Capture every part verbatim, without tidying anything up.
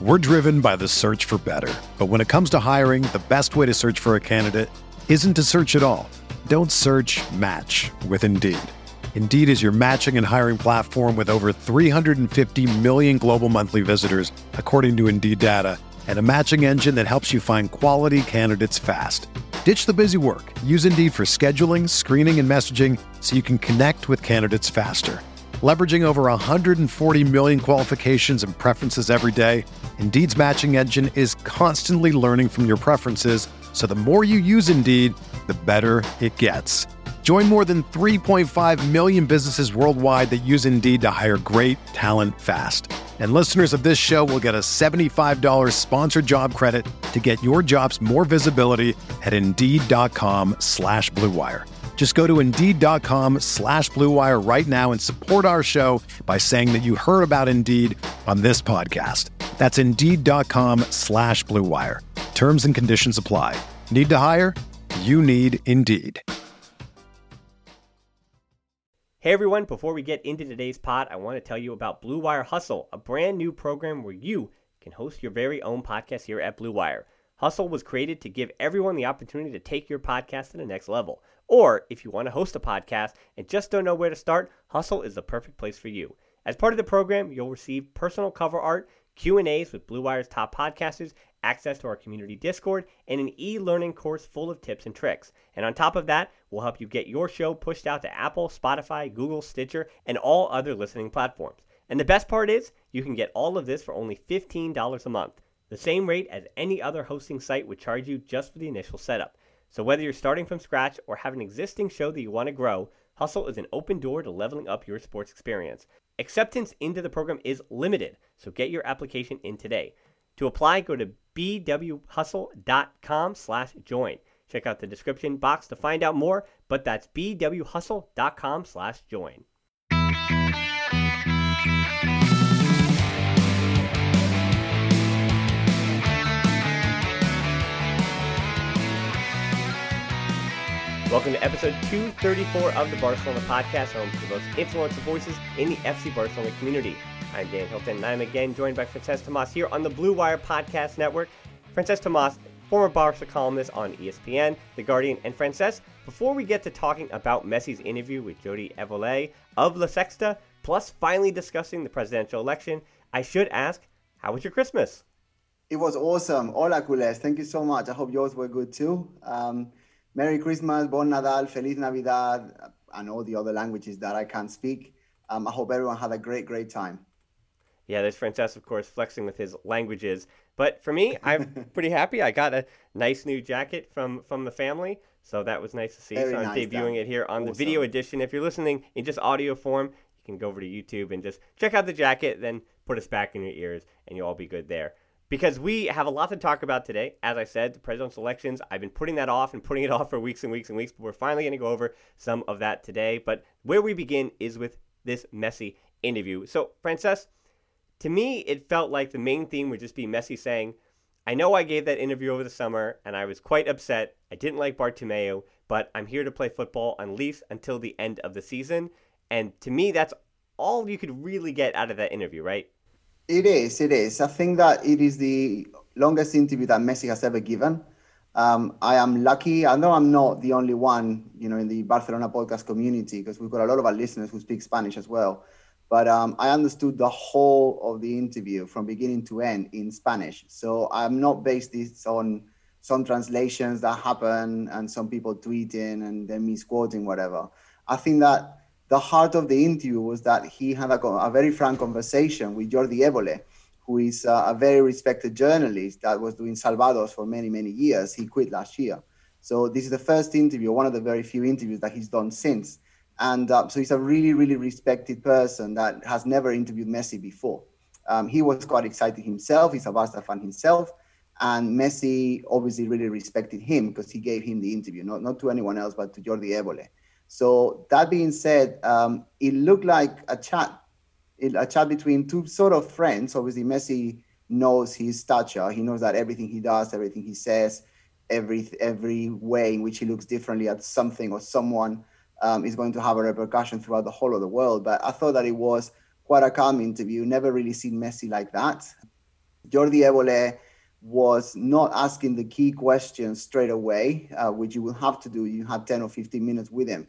We're driven by the search for better. But when it comes to hiring, the best way to search for a candidate isn't to search at all. Don't search, match with Indeed. Indeed is your matching and hiring platform with over three hundred fifty million global monthly visitors, according to Indeed data, and a matching engine that helps you find quality candidates fast. Ditch the busy work. Use Indeed for scheduling, screening, and messaging so you can connect with candidates faster. Leveraging over one hundred forty million qualifications and preferences every day, Indeed's matching engine is constantly learning from your preferences, so the more you use Indeed, the better it gets. Join more than three point five million businesses worldwide that use Indeed to hire great talent fast. And listeners of this show will get a seventy-five dollars sponsored job credit to get your jobs more visibility at Indeed.com slash Blue Wire. Just go to Indeed.com slash Blue Wire right now and support our show by saying that you heard about Indeed on this podcast. That's Indeed.com slash Blue Wire. Terms and conditions apply. Need to hire? You need Indeed. Hey everyone, before we get into today's pod, I want to tell you about Blue Wire Hustle, a brand new program where you can host your very own podcast here at Blue Wire. Hustle was created to give everyone the opportunity to take your podcast to the next level. Or if you want to host a podcast and just don't know where to start, Hustle is the perfect place for you. As part of the program, you'll receive personal cover art, Q and A's with Blue Wire's top podcasters, access to our community Discord, and an e-learning course full of tips and tricks. And on top of that, we'll help you get your show pushed out to Apple, Spotify, Google, Stitcher, and all other listening platforms. And the best part is, you can get all of this for only fifteen dollars a month, the same rate as any other hosting site would charge you just for the initial setup. So whether you're starting from scratch or have an existing show that you want to grow, Hustle is an open door to leveling up your sports experience. Acceptance into the program is limited, so get your application in today. To apply, go to bwhustle.com slash join. Check out the description box to find out more, but that's bwhustle.com slash join. Welcome to episode two thirty-four of the Barcelona Podcast, home to the most influential voices in the F C Barcelona community. I'm Dan Hilton, and I'm again joined by Frances Tomas here on the Blue Wire Podcast Network. Frances Tomas, former Barca columnist on E S P N, The Guardian, and Frances, before we get to talking about Messi's interview with Jordi Évole of La Sexta, plus finally discussing the presidential election, I should ask, how was your Christmas? It was awesome. Hola, culés. Thank you so much. I hope yours were good too. Um, Merry Christmas, Bon Nadal, Feliz Navidad, and all the other languages that I can't speak. Um, I hope everyone had a great, great time. Yeah, there's Frances, of course, flexing with his languages. But for me, I'm pretty happy. I got a nice new jacket from, from the family, so that was nice to see. Very so I'm nice, debuting Dan. it here on Awesome. the video edition. If you're listening in just audio form, you can go over to YouTube and just check out the jacket, then put us back in your ears, and you'll all be good there. Because we have a lot to talk about today. As I said, the presidential elections, I've been putting that off and putting it off for weeks and weeks and weeks, but we're finally going to go over some of that today. But where we begin is with this Messi interview. So, Frances, to me, it felt like the main theme would just be Messi saying, I know I gave that interview over the summer, and I was quite upset. I didn't like Bartomeu, but I'm here to play football at least until the end of the season. And to me, that's all you could really get out of that interview, right? It is, it is. I think that it is the longest interview that Messi has ever given. Um, I am lucky. I know I'm not the only one, you know, in the Barcelona podcast community, because we've got a lot of our listeners who speak Spanish as well. But um, I understood the whole of the interview from beginning to end in Spanish. So I'm not based this on some translations that happen and some people tweeting and then misquoting whatever. I think that the heart of the interview was that he had a, a very frank conversation with Jordi Évole, who is uh, a very respected journalist that was doing Salvados for many, many years. He quit last year. So this is the first interview, one of the very few interviews that he's done since. And uh, so he's a really, really respected person that has never interviewed Messi before. Um, he was quite excited himself. He's a Barca fan himself. And Messi obviously really respected him because he gave him the interview, not, not to anyone else, but to Jordi Évole. So that being said, um, it looked like a chat, a chat between two sort of friends. Obviously, Messi knows his stature. He knows that everything he does, everything he says, every every way in which he looks differently at something or someone um, is going to have a repercussion throughout the whole of the world. But I thought that it was quite a calm interview. Never really seen Messi like that. Jordi Évole was not asking the key questions straight away, uh, which you will have to do. You had ten or fifteen minutes with him.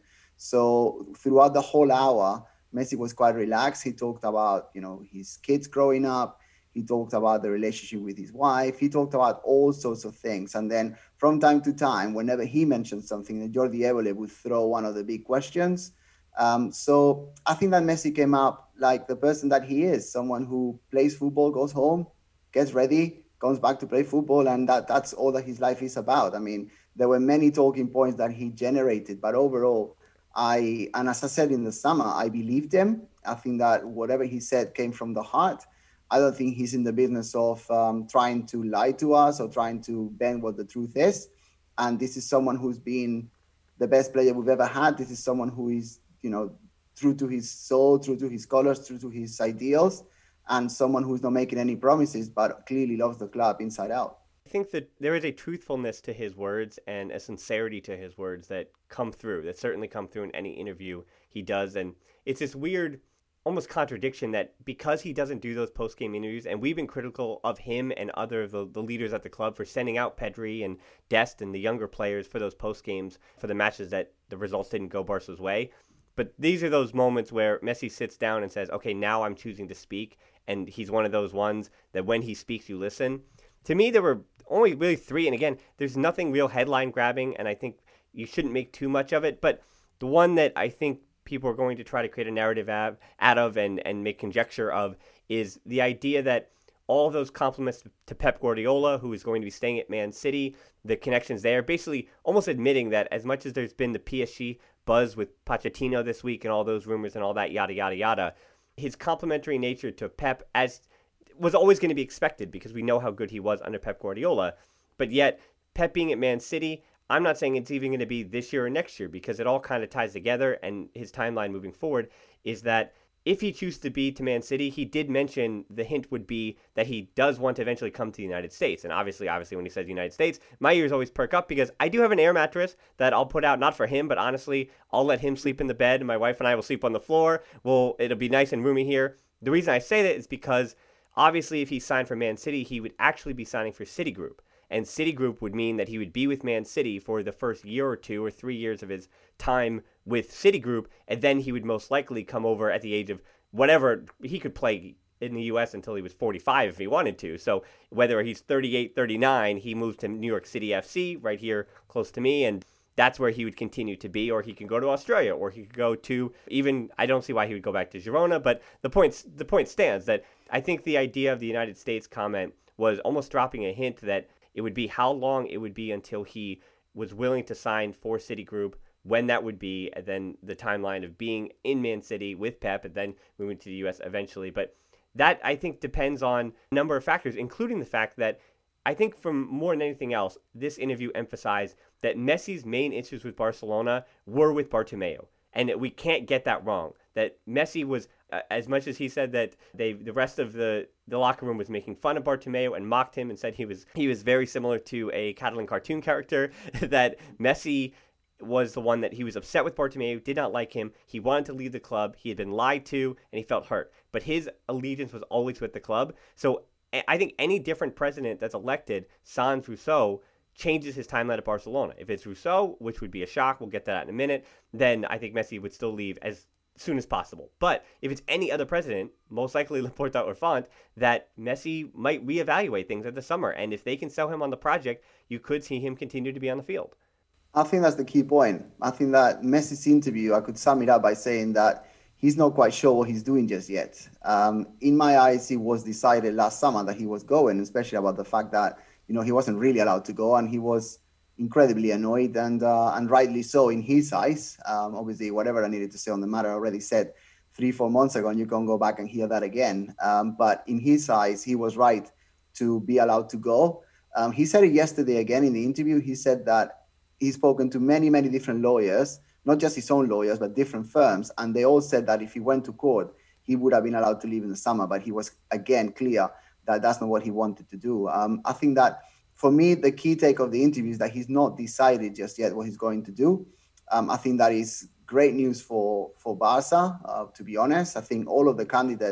So throughout the whole hour, Messi was quite relaxed. He talked about, you know, his kids growing up. He talked about the relationship with his wife. He talked about all sorts of things. And then from time to time, whenever he mentioned something, Jordi Évole would throw one of the big questions. Um, so I think that Messi came up like the person that he is, someone who plays football, goes home, gets ready, comes back to play football, and that, that's all that his life is about. I mean, there were many talking points that he generated, but overall, I, and as I said in the summer, I believed him. I think that whatever he said came from the heart. I don't think he's in the business of um, trying to lie to us or trying to bend what the truth is. And this is someone who's been the best player we've ever had. This is someone who is, you know, true to his soul, true to his colors, true to his ideals, and someone who's not making any promises, but clearly loves the club inside out. I think that there is a truthfulness to his words and a sincerity to his words that come through, that certainly come through in any interview he does. And it's this weird, almost contradiction that because he doesn't do those post-game interviews, and we've been critical of him and other of the, the leaders at the club for sending out Pedri and Dest and the younger players for those post-games for the matches that the results didn't go Barca's way. But these are those moments where Messi sits down and says, okay, now I'm choosing to speak. And he's one of those ones that when he speaks, you listen. To me, there were only really three. And again, there's nothing real headline grabbing, and I think you shouldn't make too much of it. But the one that I think people are going to try to create a narrative out of and, and make conjecture of is the idea that all those compliments to Pep Guardiola, who is going to be staying at Man City, the connections there, basically almost admitting that as much as there's been the P S G buzz with Pochettino this week and all those rumors and all that yada, yada, yada, his complimentary nature to Pep as was always going to be expected because we know how good he was under Pep Guardiola. But yet, Pep being at Man City, I'm not saying it's even going to be this year or next year because it all kind of ties together, and his timeline moving forward is that if he chooses to be to Man City, he did mention the hint would be that he does want to eventually come to the United States. And obviously, obviously, when he says United States, my ears always perk up because I do have an air mattress that I'll put out, not for him, but honestly, I'll let him sleep in the bed, and my wife and I will sleep on the floor. Well, it'll be nice and roomy here. The reason I say that is because obviously, if he signed for Man City, he would actually be signing for Citigroup. And Citigroup would mean that he would be with Man City for the first year or two or three years of his time with Citigroup, and then he would most likely come over at the age of whatever. He could play in the U S until he was forty-five if he wanted to. So whether he's thirty-eight, thirty-nine, he moved to New York City F C right here close to me, and that's where he would continue to be, or he can go to Australia, or he could go to even, I don't see why he would go back to Girona, but the point, the point stands that I think the idea of the United States comment was almost dropping a hint that it would be how long it would be until he was willing to sign for Citigroup, when that would be, and then the timeline of being in Man City with Pep, and then moving to the U S eventually. But that, I think, depends on a number of factors, including the fact that I think from more than anything else, this interview emphasized that Messi's main issues with Barcelona were with Bartomeu. And we can't get that wrong. That Messi was, uh, as much as he said that they, the rest of the, the locker room was making fun of Bartomeu and mocked him and said he was he was very similar to a Catalan cartoon character, that Messi was the one that he was upset with Bartomeu, did not like him. He wanted to leave the club. He had been lied to, and he felt hurt. But his allegiance was always with the club. So I think any different president that's elected, sans Rousseau, changes his timeline at Barcelona. If it's Rousseau, which would be a shock, we'll get to that in a minute, then I think Messi would still leave as soon as possible. But if it's any other president, most likely Laporta or Font, that Messi might reevaluate things at the summer. And if they can sell him on the project, you could see him continue to be on the field. I think that's the key point. I think that Messi's interview, I could sum it up by saying that he's not quite sure what he's doing just yet. Um, in my eyes, it was decided last summer that he was going, especially about the fact that, you know, he wasn't really allowed to go, and he was incredibly annoyed, and uh, and rightly so in his eyes. Um, obviously, whatever I needed to say on the matter, I already said three, four months ago, and you can go back and hear that again. Um, but in his eyes, he was right to be allowed to go. Um, he said it yesterday again in the interview. He said that he's spoken to many, many different lawyers, not just his own lawyers, but different firms. And they all said that if he went to court, he would have been allowed to leave in the summer. But he was, again, clear that that's not what he wanted to do. Um, I think that, for me, the key take of the interview is that he's not decided just yet what he's going to do. Um, I think that is great news for, for Barca, uh, to be honest. I think all of the candidates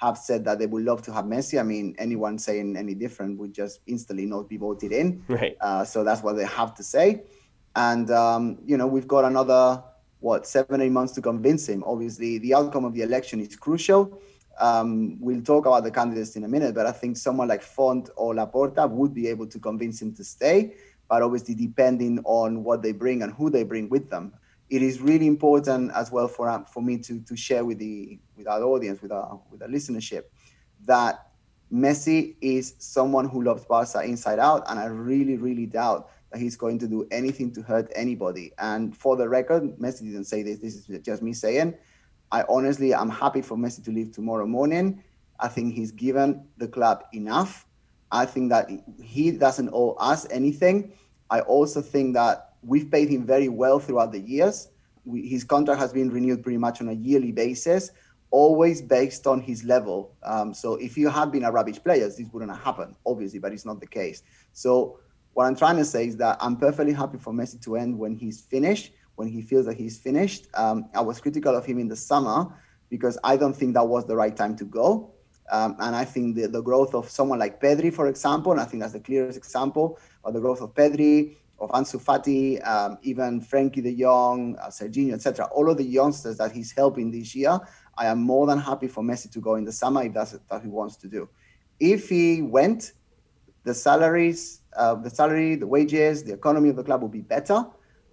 have said that they would love to have Messi. I mean, anyone saying any different would just instantly not be voted in. Right. Uh, so that's what they have to say. And, um, you know, we've got another, what, seven, eight months to convince him. Obviously, the outcome of the election is crucial. Um, we'll talk about the candidates in a minute, but I think someone like Font or Laporta would be able to convince him to stay, but obviously depending on what they bring and who they bring with them. It is really important as well for um, for me to to share with the with our audience, with our with our listenership, that Messi is someone who loves Barca inside out, and I really, really doubt that he's going to do anything to hurt anybody. And for the record, Messi didn't say this, this is just me saying, I honestly, I'm happy for Messi to leave tomorrow morning. I think he's given the club enough. I think that he doesn't owe us anything. I also think that we've paid him very well throughout the years. We, his contract has been renewed pretty much on a yearly basis, always based on his level. Um, so if you had been a rubbish player, this wouldn't have happened, obviously, but it's not the case. So what I'm trying to say is that I'm perfectly happy for Messi to end when he's finished, when he feels that he's finished. Um, I was critical of him in the summer because I don't think that was the right time to go. Um, and I think the, the growth of someone like Pedri, for example, and I think that's the clearest example, of the growth of Pedri, of Ansu Fati, um, even Frankie de Jong, uh, Serginho, et cetera, all of the youngsters that he's helping this year, I am more than happy for Messi to go in the summer if that's what he wants to do. If he went, the salaries, uh, the salary, the wages, the economy of the club will be better.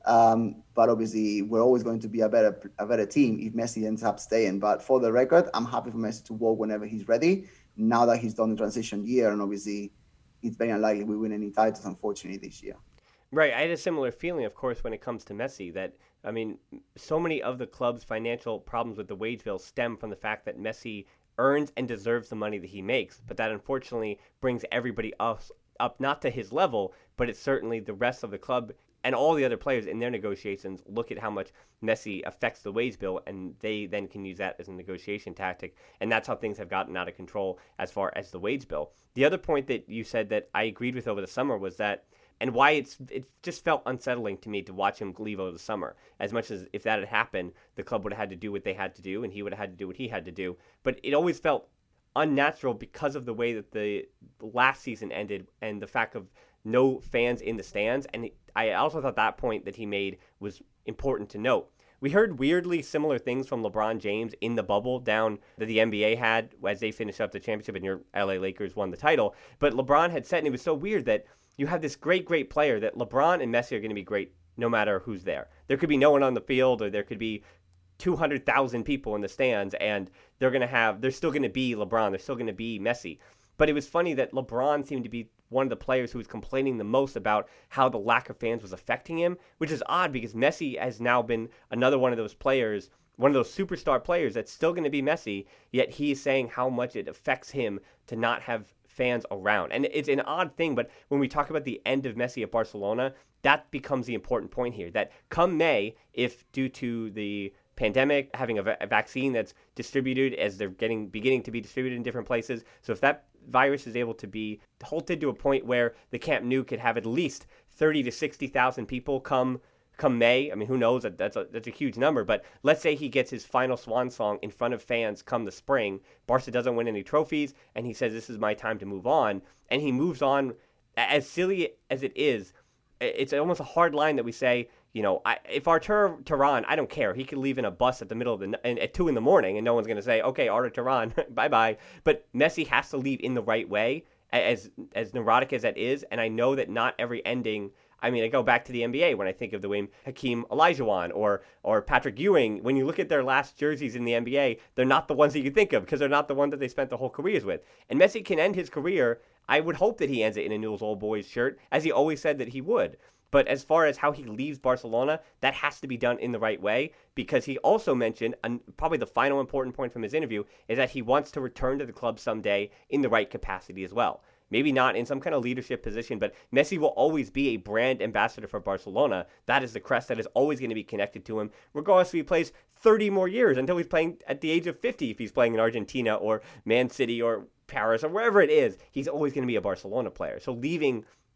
Um, but obviously, we're always going to be a better a better team if Messi ends up staying. But for the record, I'm happy for Messi to walk whenever he's ready, now that he's done the transition year. And obviously, it's very unlikely we win any titles, unfortunately, this year. Right. I had a similar feeling, of course, when it comes to Messi, that, I mean, so many of the club's financial problems with the wage bill stem from the fact that Messi earns and deserves the money that he makes, but that unfortunately brings everybody else up, not to his level, but it's certainly the rest of the club and all the other players in their negotiations look at how much Messi affects the wage bill, and they then can use that as a negotiation tactic. And that's how things have gotten out of control as far as the wage bill. The other point that you said that I agreed with over the summer was that, and why it's it just felt unsettling to me to watch him leave over the summer. As much as if that had happened, the club would have had to do what they had to do, and he would have had to do what he had to do. But it always felt unnatural because of the way that the last season ended and the fact of no fans in the stands. And I also thought that point that he made was important to note. We heard weirdly similar things from LeBron James in the bubble down that the N B A had as they finished up the championship and your L A Lakers won the title. But LeBron had said, and it was so weird, that you have this great, great player that LeBron and Messi are going to be great no matter who's there. There could be no one on the field, or there could be two hundred thousand people in the stands, and they're going to have, they're still going to be LeBron. They're still going to be Messi. But it was funny that LeBron seemed to be one of the players who was complaining the most about how the lack of fans was affecting him, which is odd because Messi has now been another one of those players, one of those superstar players that's still going to be Messi, yet he is saying how much it affects him to not have fans around. And it's an odd thing, but when we talk about the end of Messi at Barcelona, that becomes the important point here, that come May, if due to the pandemic, having a, va- a vaccine that's distributed as they're getting beginning to be distributed in different places. So if that virus is able to be halted to a point where the Camp Nou could have at least thirty to sixty thousand people come come May. I mean, who knows? That's a, that's a huge number. But let's say he gets his final swan song in front of fans come the spring. Barca doesn't win any trophies, and he says, this is my time to move on. And he moves on. As silly as it is, it's almost a hard line that we say, you know, I, if Artur Turan, I don't care. He could leave in a bus at the middle of the and at two in the morning, and no one's going to say, okay, Artur Turan, bye bye. But Messi has to leave in the right way, as as neurotic as that is. And I know that not every ending. I mean, I go back to the N B A when I think of the way Hakeem Olajuwon or or Patrick Ewing. When you look at their last jerseys in the N B A, they're not the ones that you think of because they're not the ones that they spent their whole careers with. And Messi can end his career. I would hope that he ends it in a Newell's Old Boys shirt, as he always said that he would. But as far as how he leaves Barcelona, that has to be done in the right way, because he also mentioned, and probably the final important point from his interview, is that he wants to return to the club someday in the right capacity as well. Maybe not in some kind of leadership position, but Messi will always be a brand ambassador for Barcelona. That is the crest that is always going to be connected to him, regardless if he plays thirty more years, until he's playing at the age of fifty, if he's playing in Argentina or Man City or Paris or wherever it is. He's always going to be a Barcelona player. So leaving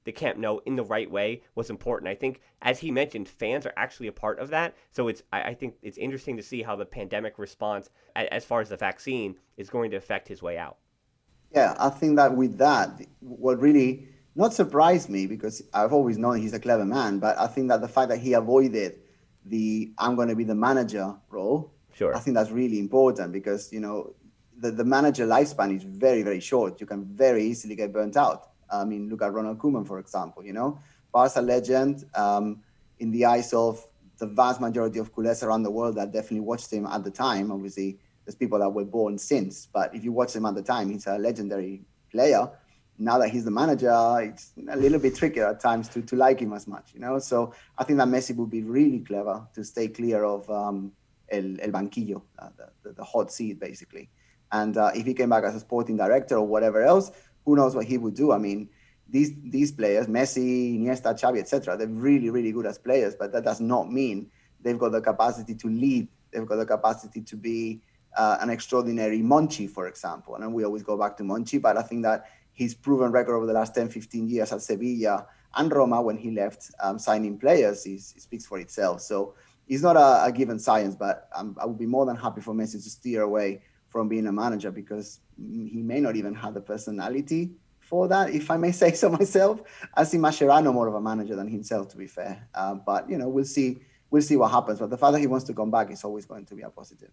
the Camp Nou in the right way was important. I think, as he mentioned, fans are actually a part of that. So it's I, I think it's interesting to see how the pandemic response, as far as the vaccine, is going to affect his way out. Yeah, I think that with that, what really not surprised me, because I've always known he's a clever man, but I think that the fact that he avoided the I'm going to be the manager role, sure. I think that's really important because, you know, the, the manager lifespan is very, very short. You can very easily get burnt out. I mean, look at Ronald Koeman, for example, you know, Barca legend, um, in the eyes of the vast majority of culés around the world that definitely watched him at the time. Obviously, there's people that were born since, but if you watch him at the time, he's a legendary player. Now that he's the manager, it's a little bit trickier at times to, to like him as much, you know? So I think that Messi would be really clever to stay clear of um, el, el banquillo, uh, the, the, the hot seat, basically. And uh, if he came back as a sporting director or whatever else, who knows what he would do? I mean, these these players, Messi, Iniesta, Xavi, et cetera, they're really, really good as players, but that does not mean they've got the capacity to lead. They've got the capacity to be uh, an extraordinary Monchi, for example. And we always go back to Monchi, but I think that his proven record over the last ten, fifteen years at Sevilla and Roma when he left um, signing players is, it speaks for itself. So it's not a, a given science, but I'm, I would be more than happy for Messi to steer away from being a manager because he may not even have the personality for that, if I may say so myself. I see Mascherano more of a manager than himself, to be fair. Uh, but, you know, we'll see we'll see what happens. But the fact that he wants to come back is always going to be a positive.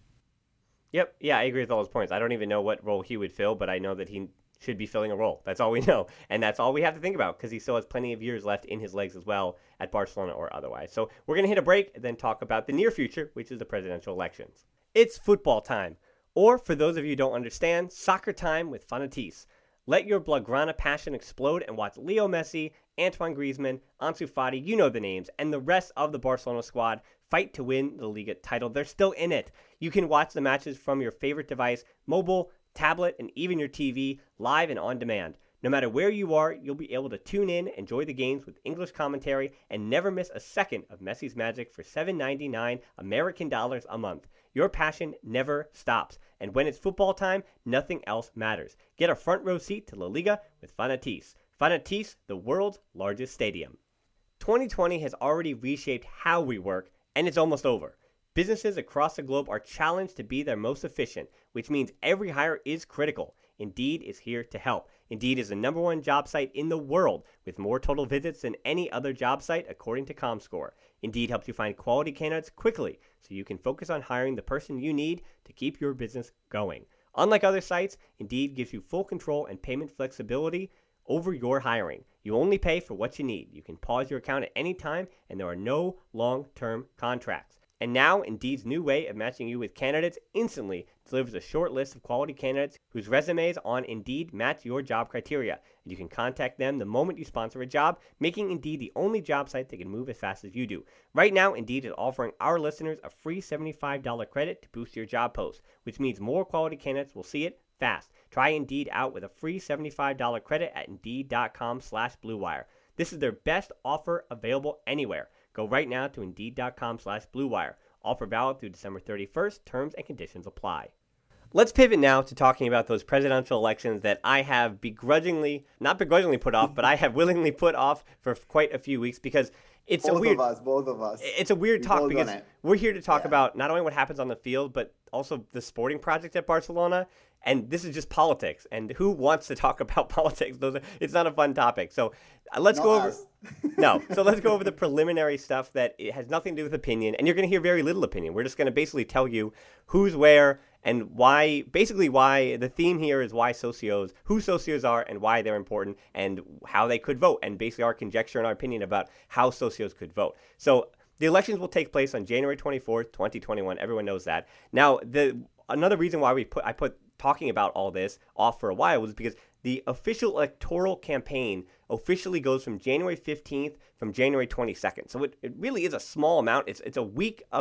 Yep. Yeah, I agree with all those points. I don't even know what role he would fill, but I know that he should be filling a role. That's all we know. And that's all we have to think about because he still has plenty of years left in his legs as well at Barcelona or otherwise. So we're going to hit a break and then talk about the near future, which is the presidential elections. It's football time. Or, for those of you who don't understand, soccer time with Fanatis. Let your Blaugrana passion explode and watch Leo Messi, Antoine Griezmann, Ansu Fati, you know the names, and the rest of the Barcelona squad fight to win the Liga title. They're still in it. You can watch the matches from your favorite device, mobile, tablet, and even your T V, live and on demand. No matter where you are, you'll be able to tune in, enjoy the games with English commentary, and never miss a second of Messi's magic for seven ninety-nine American dollars a month. Your passion never stops, and when it's football time, nothing else matters. Get a front row seat to La Liga with Fanatis. Fanatis, the world's largest stadium. twenty twenty has already reshaped how we work, and it's almost over. Businesses across the globe are challenged to be their most efficient, which means every hire is critical. Indeed is here to help. Indeed is the number one job site in the world with more total visits than any other job site according to ComScore. Indeed helps you find quality candidates quickly so you can focus on hiring the person you need to keep your business going. Unlike other sites, Indeed gives you full control and payment flexibility over your hiring. You only pay for what you need. You can pause your account at any time and there are no long-term contracts. And now, Indeed's new way of matching you with candidates instantly delivers a short list of quality candidates whose resumes on Indeed match your job criteria. And you can contact them the moment you sponsor a job, making Indeed the only job site that can move as fast as you do. Right now, Indeed is offering our listeners a free seventy-five dollars credit to boost your job post, which means more quality candidates will see it fast. Try Indeed out with a free seventy-five dollars credit at Indeed.com slash Blue Wire. This is their best offer available anywhere. Go right now to Indeed.com slash Blue Wire. Offer valid through December thirty-first. Terms and conditions apply. Let's pivot now to talking about those presidential elections that I have begrudgingly, not begrudgingly put off, but I have willingly put off for quite a few weeks because it's both a weird... Both of us, both of us. It's a weird We've talk because we're here to talk yeah. about not only what happens on the field, but also the sporting project at Barcelona. And this is just politics. And who wants to talk about politics? Those are, it's not a fun topic. So uh, let's Not go over... us. No. So let's go over the preliminary stuff that it has nothing to do with opinion. And you're going to hear very little opinion. We're just going to basically tell you who's where and why, basically why the theme here is why socios, who socios are and why they're important and how they could vote. And basically our conjecture and our opinion about how socios could vote. So the elections will take place on January twenty-fourth, twenty twenty-one. Everyone knows that. Now, the another reason why we put I put talking about all this off for a while was because the official electoral campaign officially goes from January fifteenth from January twenty-second. So it, it really is a small amount. It's it's a week of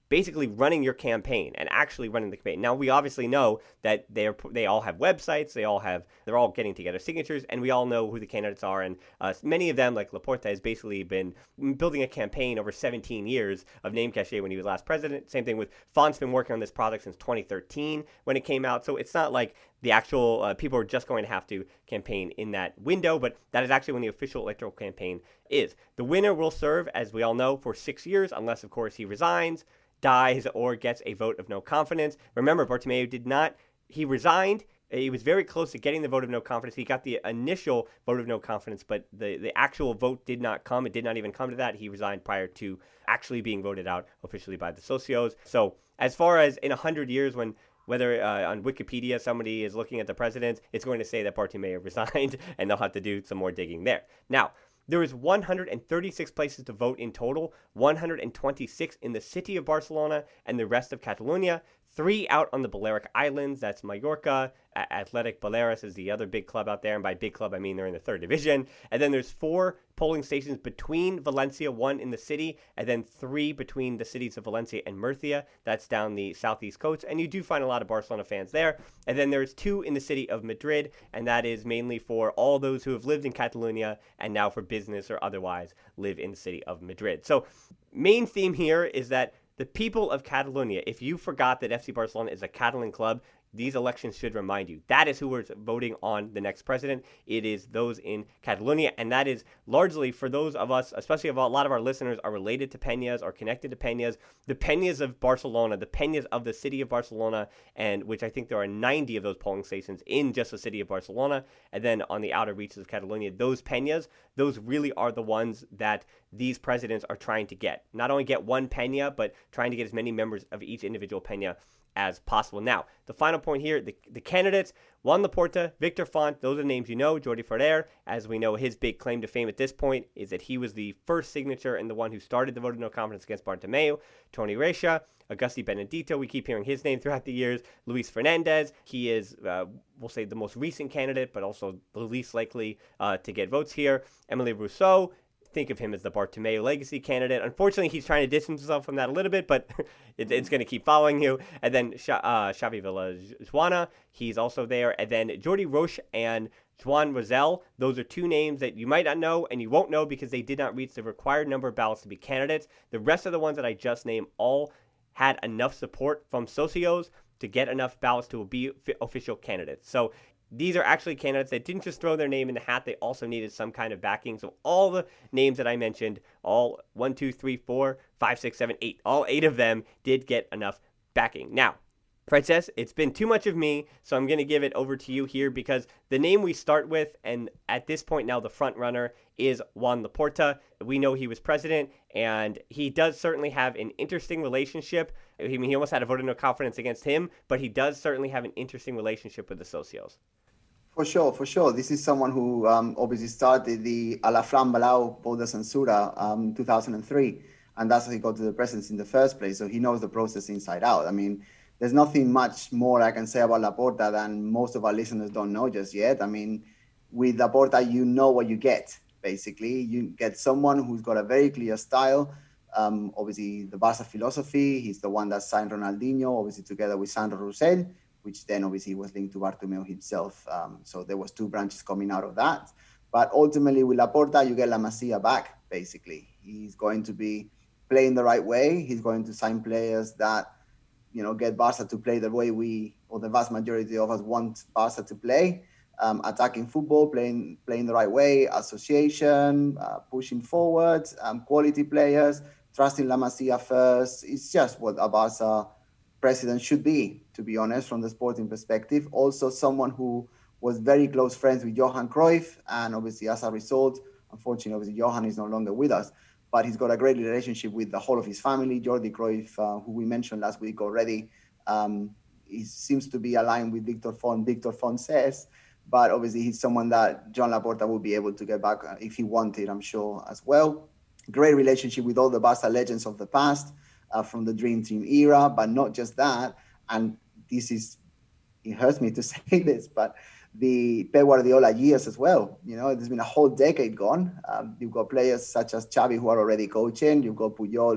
basically running your campaign and actually running the campaign. Now, we obviously know that they're they all have websites, they all have they're all getting together signatures, and we all know who the candidates are. And uh, many of them, like Laporta, has basically been building a campaign over seventeen years of name cachet when he was last president. Same thing with Font's been working on this product since twenty thirteen when it came out. So it's not like the actual uh, people are just going to have to campaign in that window, but that is actually when the official electoral campaign is. The winner will serve, as we all know, for six years, unless, of course, he resigns, dies, or gets a vote of no confidence. Remember, Bartomeu did not, he resigned. He was very close to getting the vote of no confidence. He got the initial vote of no confidence, but the, the actual vote did not come. It did not even come to that. He resigned prior to actually being voted out officially by the socios. So as far as in one hundred years, when whether uh, on Wikipedia somebody is looking at the presidents, it's going to say that Bartomeu resigned, and they'll have to do some more digging there. Now, there is one hundred thirty-six places to vote in total, one hundred twenty-six in the city of Barcelona and the rest of Catalonia, three out on the Balearic Islands, that's Mallorca. Athletic Baleares is the other big club out there, and by big club I mean they're in the third division. And then there's four polling stations between Valencia, one in the city, and then three between the cities of Valencia and Murcia. That's down the southeast coast, and you do find a lot of Barcelona fans there. And then there's two in the city of Madrid, and that is mainly for all those who have lived in Catalonia and now for business or otherwise live in the city of Madrid. So main theme here is that the people of Catalonia, if you forgot that F C Barcelona is a Catalan club, these elections should remind you. That is who is voting on the next president. It is those in Catalonia, and that is largely for those of us, especially if a lot of our listeners are related to Peñas or connected to Peñas, the Peñas of Barcelona, the Peñas of the city of Barcelona, and which I think there are ninety of those polling stations in just the city of Barcelona, and then on the outer reaches of Catalonia, those Peñas, those really are the ones that these presidents are trying to get. Not only get one Peña, but trying to get as many members of each individual Peña as possible. Now, the final point here, the, the candidates, Joan Laporta, Victor Font, those are the names you know. Jordi Ferrer, as we know, his big claim to fame at this point is that he was the first signature and the one who started the vote of no confidence against Bartomeu. Toni Reixa, Agustí Benedito, we keep hearing his name throughout the years. Luis Fernandez, he is, uh, we'll say, the most recent candidate, but also the least likely uh, to get votes here. Emily Rousseau, think of him as the Bartomeu legacy candidate. Unfortunately, he's trying to distance himself from that a little bit, but it, it's going to keep following you. And then uh, Xavi Villajuana, he's also there. And then Jordi Roche and Joan Rosell, those are two names that you might not know and you won't know because they did not reach the required number of ballots to be candidates. The rest of the ones that I just named all had enough support from socios to get enough ballots to be official candidates. So these are actually candidates that didn't just throw their name in the hat. They also needed some kind of backing. So all the names that I mentioned, all one, two, three, four, five, six, seven, eight, all eight of them did get enough backing. Now, Frances, it's been too much of me, so I'm going to give it over to you here because the name we start with, and at this point now the front runner, is Joan Laporta. We know he was president, and he does certainly have an interesting relationship. I mean, he almost had a vote of no confidence against him, but he does certainly have an interesting relationship with the socios. For sure, for sure. This is someone who um, obviously started the A la Fran Palau vote de censura um, two thousand three, and that's how he got to the presidency in the first place. So he knows the process inside out. I mean, there's nothing much more I can say about Laporta than most of our listeners don't know just yet. I mean, with Laporta, you know what you get, basically. You get someone who's got a very clear style. Um, obviously, the Barca philosophy. He's the one that signed Ronaldinho, obviously together with Sandro Rosell, which then obviously was linked to Bartomeu himself. Um, so there was two branches coming out of that. But ultimately with Laporta, you get La Masia back, basically. He's going to be playing the right way. He's going to sign players that, you know, get Barca to play the way we, or the vast majority of us want Barca to play. Um, attacking football, playing playing the right way, association, uh, pushing forward, um, quality players, trusting La Masia first. It's just what a Barca president should be, to be honest, from the sporting perspective. Also someone who was very close friends with Johan Cruyff, and obviously as a result, unfortunately, obviously Johan is no longer with us, but he's got a great relationship with the whole of his family. Jordi Cruyff, uh, who we mentioned last week already, um, he seems to be aligned with Victor Font. Victor Font says, but obviously he's someone that Joan Laporta will be able to get back if he wanted, I'm sure, as well. Great relationship with all the Barca legends of the past, uh, from the Dream Team era, but not just that. And this is, it hurts me to say this, but the Pep Guardiola years as well. You know, there's been a whole decade gone. Um, you've got players such as Xavi who are already coaching. You've got Puyol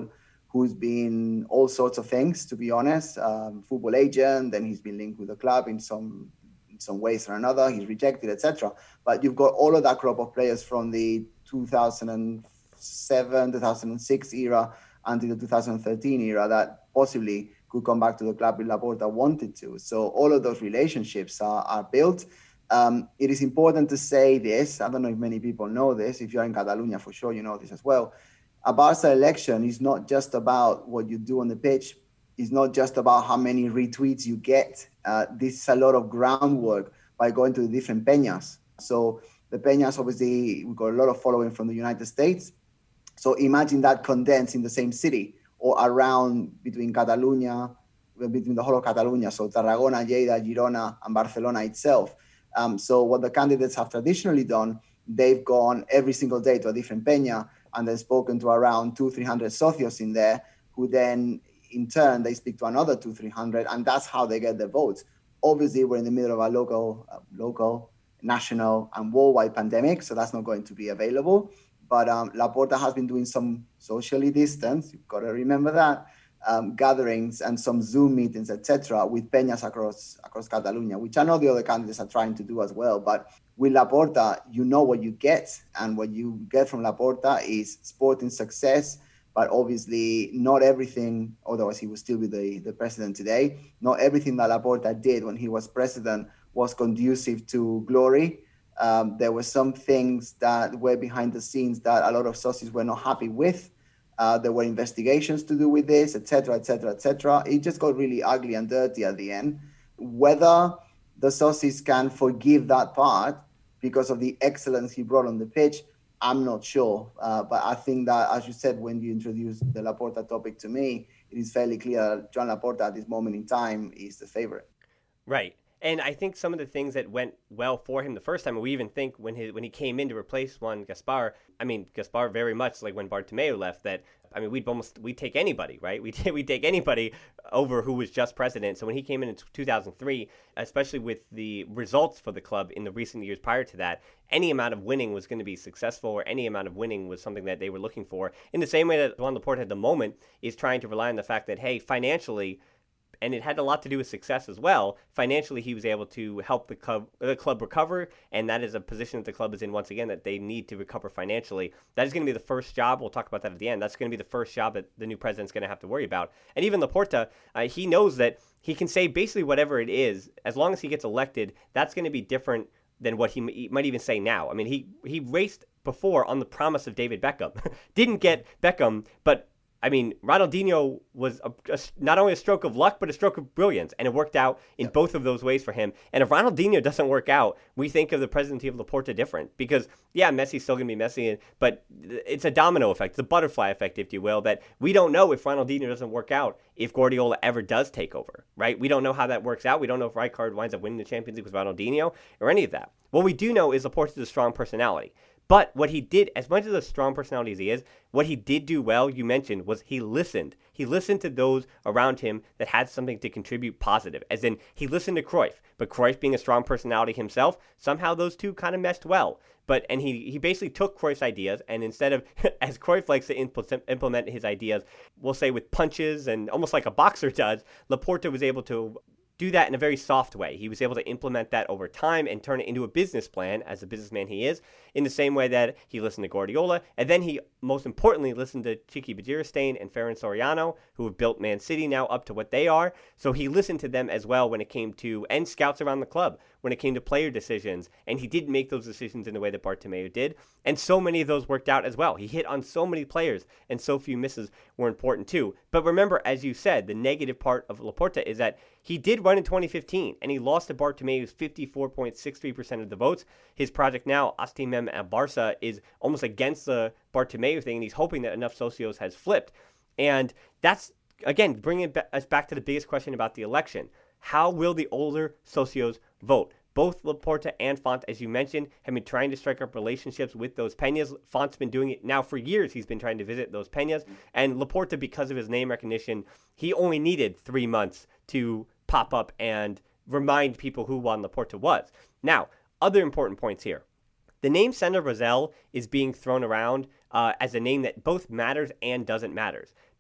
who's been all sorts of things, to be honest, um, football agent, then he's been linked with the club in some in some ways or another, he's rejected, et cetera. But you've got all of that crop of players from the two thousand seven, two thousand six era until the two thousand thirteen era that possibly could come back to the club if Laporta wanted to. So all of those relationships are, are built. Um, it is important to say this. I don't know if many people know this. If you're in Catalonia, for sure, you know this as well. A Barca election is not just about what you do on the pitch. It's not just about how many retweets you get. Uh, this is a lot of groundwork by going to the different peñas. So the peñas, obviously, we've got a lot of following from the United States. So imagine that condensed in the same city or around between Catalonia, between the whole of Catalonia. So Tarragona, Lleida, Girona, and Barcelona itself. Um, so what the candidates have traditionally done, they've gone every single day to a different peña and then spoken to around two, three hundred socios in there, who then in turn they speak to another two, three hundred, and that's how they get their votes. Obviously, we're in the middle of a local, uh, local, national, and worldwide pandemic, so that's not going to be available. But um, Laporta has been doing some socially distanced, you've got to remember that, um, gatherings and some Zoom meetings, et cetera, with peñas across across Catalonia, which I know the other candidates are trying to do as well. But with Laporta, you know what you get, and what you get from Laporta is sporting success, but obviously not everything, otherwise he would still be the, the president today, not everything that Laporta did when he was president was conducive to glory. Um, there were some things that were behind the scenes that a lot of socios were not happy with. Uh, there were investigations to do with this, et cetera, et cetera, et cetera. It just got really ugly and dirty at the end. Whether the socios can forgive that part because of the excellence he brought on the pitch, I'm not sure. Uh, but I think that, as you said, when you introduced the Laporta topic to me, it is fairly clear that Joan Laporta at this moment in time is the favorite. Right. And I think some of the things that went well for him the first time, we even think when he when he came in to replace Juan Gaspar, I mean, Gaspar very much like when Bartomeu left, that, I mean, we'd almost, we'd take anybody, right? We'd, we'd take anybody over who was just president. So when he came in in two thousand three, especially with the results for the club in the recent years prior to that, any amount of winning was going to be successful, or any amount of winning was something that they were looking for. In the same way that Joan Laporta at the moment is trying to rely on the fact that, hey, financially, and it had a lot to do with success as well. Financially, he was able to help the club, the club recover, and that is a position that the club is in once again, that they need to recover financially. That is going to be the first job. We'll talk about that at the end. That's going to be the first job that the new president's going to have to worry about. And even Laporta, uh, he knows that he can say basically whatever it is. As long as he gets elected, that's going to be different than what he, he might even say now. I mean, he, he raced before on the promise of David Beckham. Didn't get Beckham, but I mean, Ronaldinho was a, a, not only a stroke of luck, but a stroke of brilliance, and it worked out in yep. both of those ways for him. And if Ronaldinho doesn't work out, we think of the presidency of Laporta different, because, yeah, Messi's still going to be Messi, but it's a domino effect, it's a butterfly effect, if you will, that we don't know if Ronaldinho doesn't work out, if Guardiola ever does take over, right? We don't know how that works out. We don't know if Rijkaard winds up winning the Champions League with Ronaldinho or any of that. What we do know is Laporta's a strong personality. But what he did, as much as a strong personality as he is, what he did do well, you mentioned, was he listened. He listened to those around him that had something to contribute positive. As in, he listened to Cruyff. But Cruyff being a strong personality himself, somehow those two kind of meshed well. But and he, he basically took Cruyff's ideas, and instead of, as Cruyff likes to impl- implement his ideas, we'll say with punches and almost like a boxer does, Laporta was able to do that in a very soft way. He was able to implement that over time and turn it into a business plan, as the businessman he is, in the same way that he listened to Guardiola. And then he, most importantly, listened to Txiki Begiristain and Ferran Soriano, who have built Man City now up to what they are. So he listened to them as well when it came to, and scouts around the club, when it came to player decisions. And he did make those decisions in the way that Bartomeu did. And so many of those worked out as well. He hit on so many players, and so few misses were important too. But remember, as you said, the negative part of Laporta is that he did run in twenty fifteen, and he lost to Bartomeu's fifty-four point six three percent of the votes. His project now, Estimem a Barça, is almost against the Bartomeu thing, and he's hoping that enough socios has flipped. And that's, again, bringing us back to the biggest question about the election. How will the older socios vote? Both Laporta and Font, as you mentioned, have been trying to strike up relationships with those peñas. Font's been doing it now for years. He's been trying to visit those peñas. And Laporta, because of his name recognition, he only needed three months to pop up and remind people who Juan Laporta was. Now, other important points here. The name Senna Rosell is being thrown around uh, as a name that both matters and doesn't matter.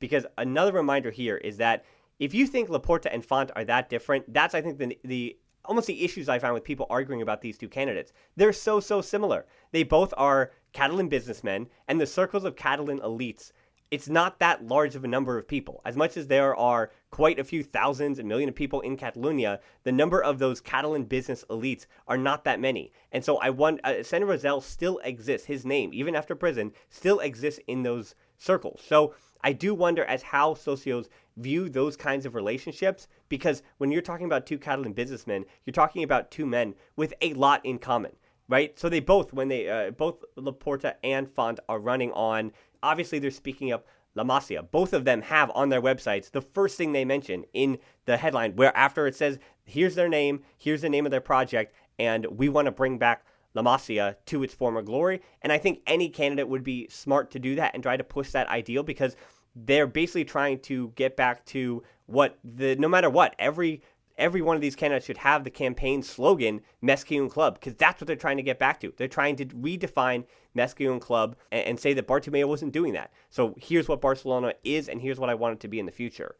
because another reminder here is that if you think Laporta and Font are that different, that's, I think, the, the almost the issues I found with people arguing about these two candidates. They're so, so similar. They both are Catalan businessmen, and the circles of Catalan elites, it's not that large of a number of people. As much as there are quite a few thousands and million of people in Catalonia, the number of those Catalan business elites are not that many. And so I want, uh, Senyor Rosell still exists. His name, even after prison, still exists in those circles. So I do wonder as how socios view those kinds of relationships, because when you're talking about two Catalan businessmen, you're talking about two men with a lot in common, right? So they both, when they, uh, both Laporta and Font are running on, obviously they're speaking up La Masia. Both of them have on their websites the first thing they mention in the headline, where after it says, here's their name, here's the name of their project, and we want to bring back La Masia to its former glory. And I think any candidate would be smart to do that and try to push that ideal, because they're basically trying to get back to what the, no matter what, every every one of these candidates should have the campaign slogan, Més que un club, because that's what they're trying to get back to. They're trying to redefine Més que un club and, and say that Bartomeu wasn't doing that. So here's what Barcelona is, and here's what I want it to be in the future.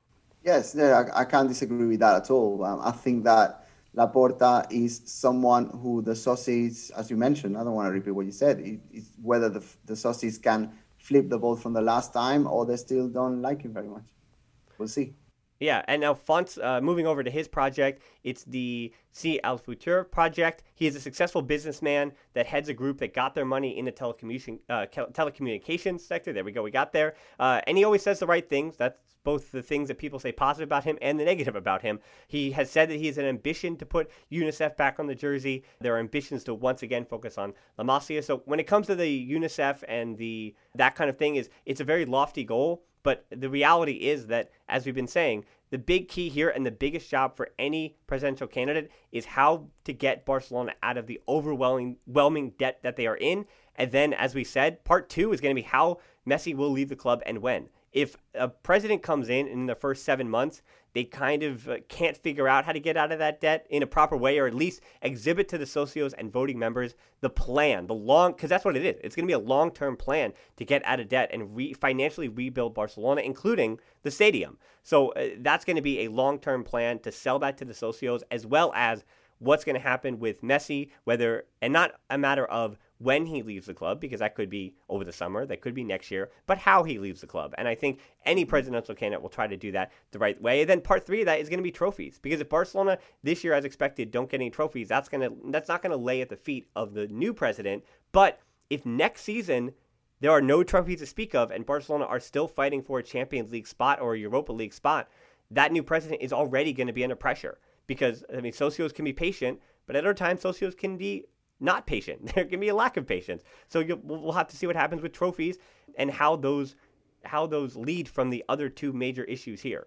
Yes, yeah, I, I can't disagree with that at all. Um, I think that Laporta is someone who the socios, as you mentioned, I don't want to repeat what you said, it, it's whether the, the socios can flip the vote from the last time or they still don't like him very much. We'll see. Yeah, and now Font's uh, moving over to his project. It's the C Al Futur project. He is a successful businessman that heads a group that got their money in the telecommunication uh, telecommunications sector. There we go, we got there. Uh, and he always says the right things. That's both the things that people say positive about him and the negative about him. He has said that he has an ambition to put UNICEF back on the jersey. There are ambitions to once again focus on La Masia. So when it comes to the UNICEF and the that kind of thing, is it's a very lofty goal. But the reality is that, as we've been saying, the big key here and the biggest job for any presidential candidate is how to get Barcelona out of the overwhelming overwhelming debt that they are in. And then, as we said, part two is going to be how Messi will leave the club and when. If a president comes in in the first seven months, they kind of uh, can't figure out how to get out of that debt in a proper way, or at least exhibit to the socios and voting members the plan, the long, because that's what it is. It's going to be a long-term plan to get out of debt and re- financially rebuild Barcelona, including the stadium. So uh, that's going to be a long-term plan to sell that to the socios, as well as what's going to happen with Messi, whether, and not a matter of when he leaves the club, because that could be over the summer, that could be next year, but how he leaves the club. And I think any presidential candidate will try to do that the right way. And then part three of that is going to be trophies, because if Barcelona this year, as expected, don't get any trophies, that's going to that's not going to lay at the feet of the new president. But if next season there are no trophies to speak of and Barcelona are still fighting for a Champions League spot or a Europa League spot, that new president is already going to be under pressure. Because, I mean, socios can be patient, but at other times, socios can be not patient. There can be a lack of patience. So you'll, we'll have to see what happens with trophies and how those how those lead from the other two major issues here.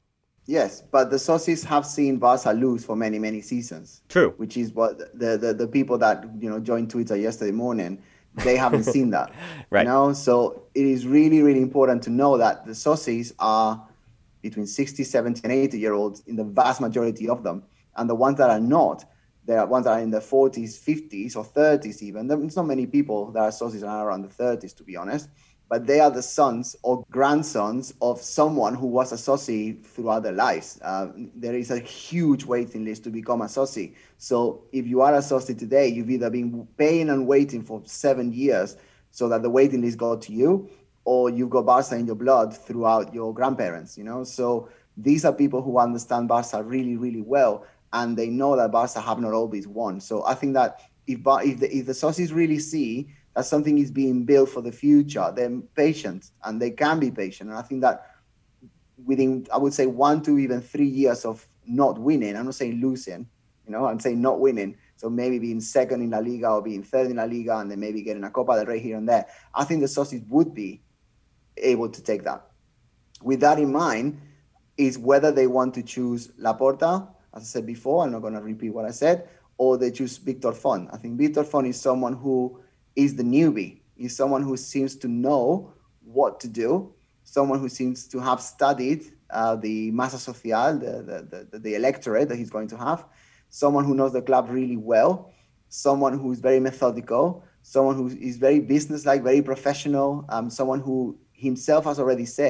Yes, but the socios have seen Barca lose for many, many seasons. True. Which is what the, the, the people that, you know, joined Twitter yesterday morning, they haven't seen that. Right. You know? So it is really, really important to know that the socios are between sixty, seventy, and eighty year olds in the vast majority of them. And the ones that are not, they are ones that are in the forties, fifties, or thirties even. There's not many people that are socios that are around the thirties, to be honest. But they are the sons or grandsons of someone who was a soci throughout their lives. Uh, there is a huge waiting list to become a soci. So if you are a soci today, you've either been paying and waiting for seven years so that the waiting list got to you, or you've got Barca in your blood throughout your grandparents, you know? So these are people who understand Barca really, really well, and they know that Barca have not always won. So I think that if if the, if the socios really see that something is being built for the future, they're patient, and they can be patient. And I think that within, I would say, one to even three years of not winning, I'm not saying losing, you know, I'm saying not winning. So maybe being second in La Liga or being third in La Liga, and then maybe getting a Copa del Rey here and there. I think the socios would be able to take that. With that in mind, is whether they want to choose Laporta, as I said before, I'm not going to repeat what I said, or they choose Victor Font. I think Victor Font is someone who is the newbie. He's someone who seems to know what to do, someone who seems to have studied uh, the masa social, the, the, the, the electorate that he's going to have, someone who knows the club really well, someone who is very methodical, someone who is very business-like, very professional, um, someone who himself has already said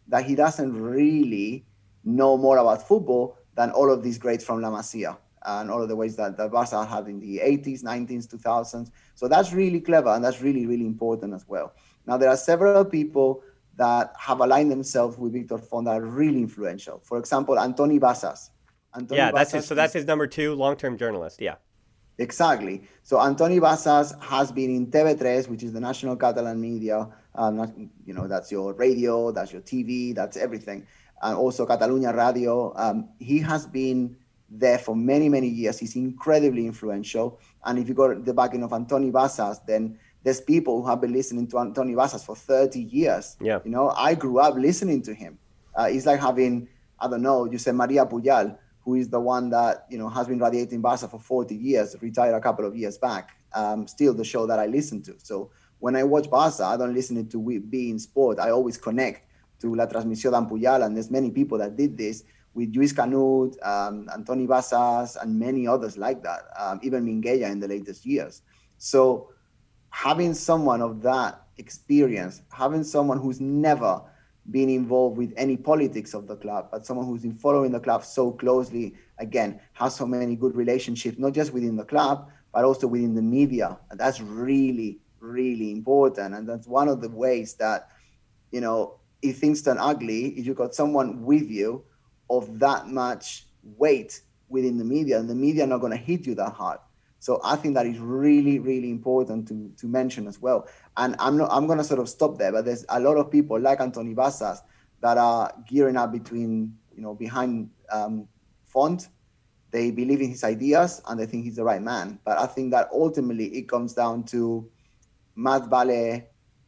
that he doesn't really know more about football than all of these greats from La Masia and all of the ways that, that Barca had in the eighties, nineties, two thousands. So that's really clever, and that's really, really important as well. Now, there are several people that have aligned themselves with Victor Font that are really influential. For example, Antoni Bassas. Antoni yeah, that's Bassas his, so that's is, his number two long-term journalist, yeah. Exactly. So Antoni Bassas has been in T V three, which is the national Catalan media. Um, not, you know, that's your radio, that's your T V, that's everything. And also Catalunya Radio. Um, he has been there for many, many years. He's incredibly influential. And if you go to the backing of Antoni Bassas, then there's people who have been listening to Antoni Bassas for thirty years. Yeah. You know, I grew up listening to him. Uh, it's like having, I don't know, you say Maria Pujal, who is the one that, you know, has been radiating Barca for forty years, retired a couple of years back. Um, still the show that I listen to. So when I watch Barca, I don't listen to Be in Sport. I always connect to La Transmisión d'en Pujal, and there's many people that did this with Lluís Canut, um, Antoni Bassas, and many others like that, um, even Minguella in the latest years. So having someone of that experience, having someone who's never been involved with any politics of the club, but someone who's been following the club so closely, again, has so many good relationships, not just within the club, but also within the media. And that's really, really important. And that's one of the ways that, you know, if things turn ugly, if you've got someone with you of that much weight within the media, and the media are not going to hit you that hard. So I think that is really, really important to, to mention as well. And I'm not, I'm going to sort of stop there, but there's a lot of people like Antoni Bassas that are gearing up between, you know, behind um, Font. They believe in his ideas and they think he's the right man. But I think that ultimately it comes down to más vale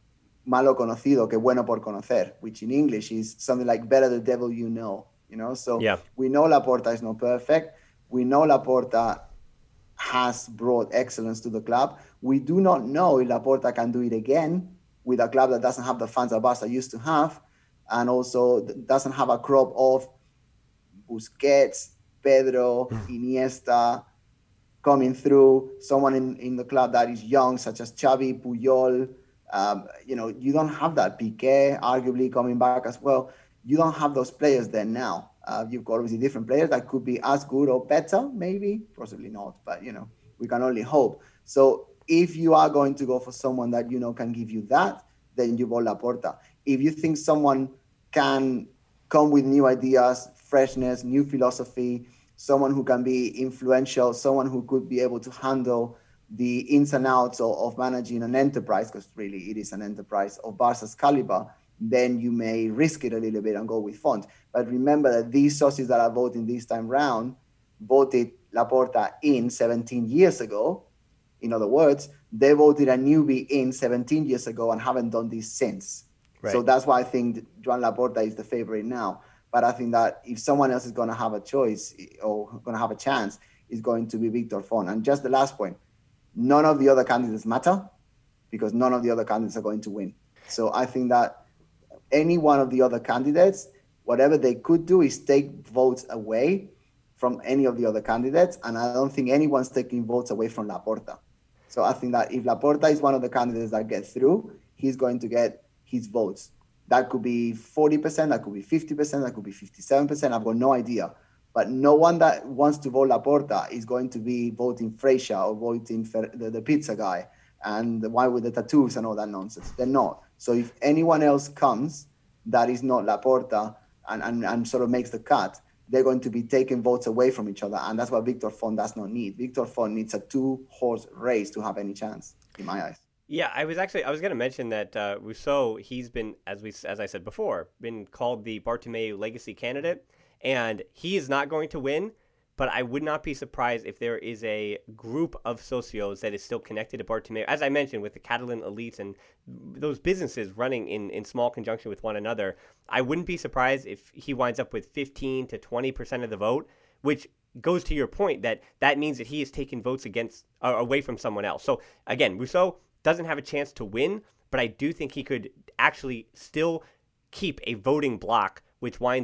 malo conocido que bueno por conocer, which in English is something like better the devil you know, you know? So yeah. We know Laporta is not perfect. We know Laporta has brought excellence to the club. We do not know if Laporta can do it again with a club that doesn't have the fans that Barca used to have, and also doesn't have a crop of Busquets, Pedro, Iniesta coming through, someone in, in the club that is young, such as Xavi, Puyol. Um, you know, you don't have that. Piqué, arguably, coming back as well. You don't have those players there now. Uh, you've got obviously different players that could be as good or better, maybe, possibly not, but, you know, we can only hope. So if you are going to go for someone that, you know, can give you that, then you vote Laporta. If you think someone can come with new ideas, freshness, new philosophy, someone who can be influential, someone who could be able to handle the ins and outs of, of managing an enterprise, because really it is an enterprise of Barca's caliber, then you may risk it a little bit and go with Font. But remember that these sources that are voting this time round voted Laporta in seventeen years ago. In other words, they voted a newbie in seventeen years ago and haven't done this since. Right. So that's why I think Joan Laporta is the favorite now. But I think that if someone else is going to have a choice or going to have a chance, it's going to be Victor Font. And just the last point, none of the other candidates matter because none of the other candidates are going to win. So I think that any one of the other candidates, whatever they could do is take votes away from any of the other candidates. And I don't think anyone's taking votes away from Laporta. So I think that if Laporta is one of the candidates that gets through, he's going to get his votes. That could be forty percent, that could be fifty percent, that could be fifty-seven percent. I've got no idea. But no one that wants to vote Laporta is going to be voting Freixa or voting Fer- the, the pizza guy and the one with the tattoos and all that nonsense. They're not. So if anyone else comes that is not Laporta and, and, and sort of makes the cut, they're going to be taking votes away from each other. And that's what Victor Font does not need. Victor Font needs a two-horse race to have any chance, in my eyes. Yeah, I was actually, I was going to mention that uh, Rousseau, he's been, as we, as I said before, been called the Bartomeu legacy candidate. And he is not going to win, but I would not be surprised if there is a group of socios that is still connected to Bartomeu. As I mentioned, with the Catalan elites and those businesses running in, in small conjunction with one another, I wouldn't be surprised if he winds up with fifteen to twenty percent of the vote, which goes to your point that that means that he is taking votes against uh, away from someone else. So again, Rousseau doesn't have a chance to win, but I do think he could actually still keep a voting block, which winds up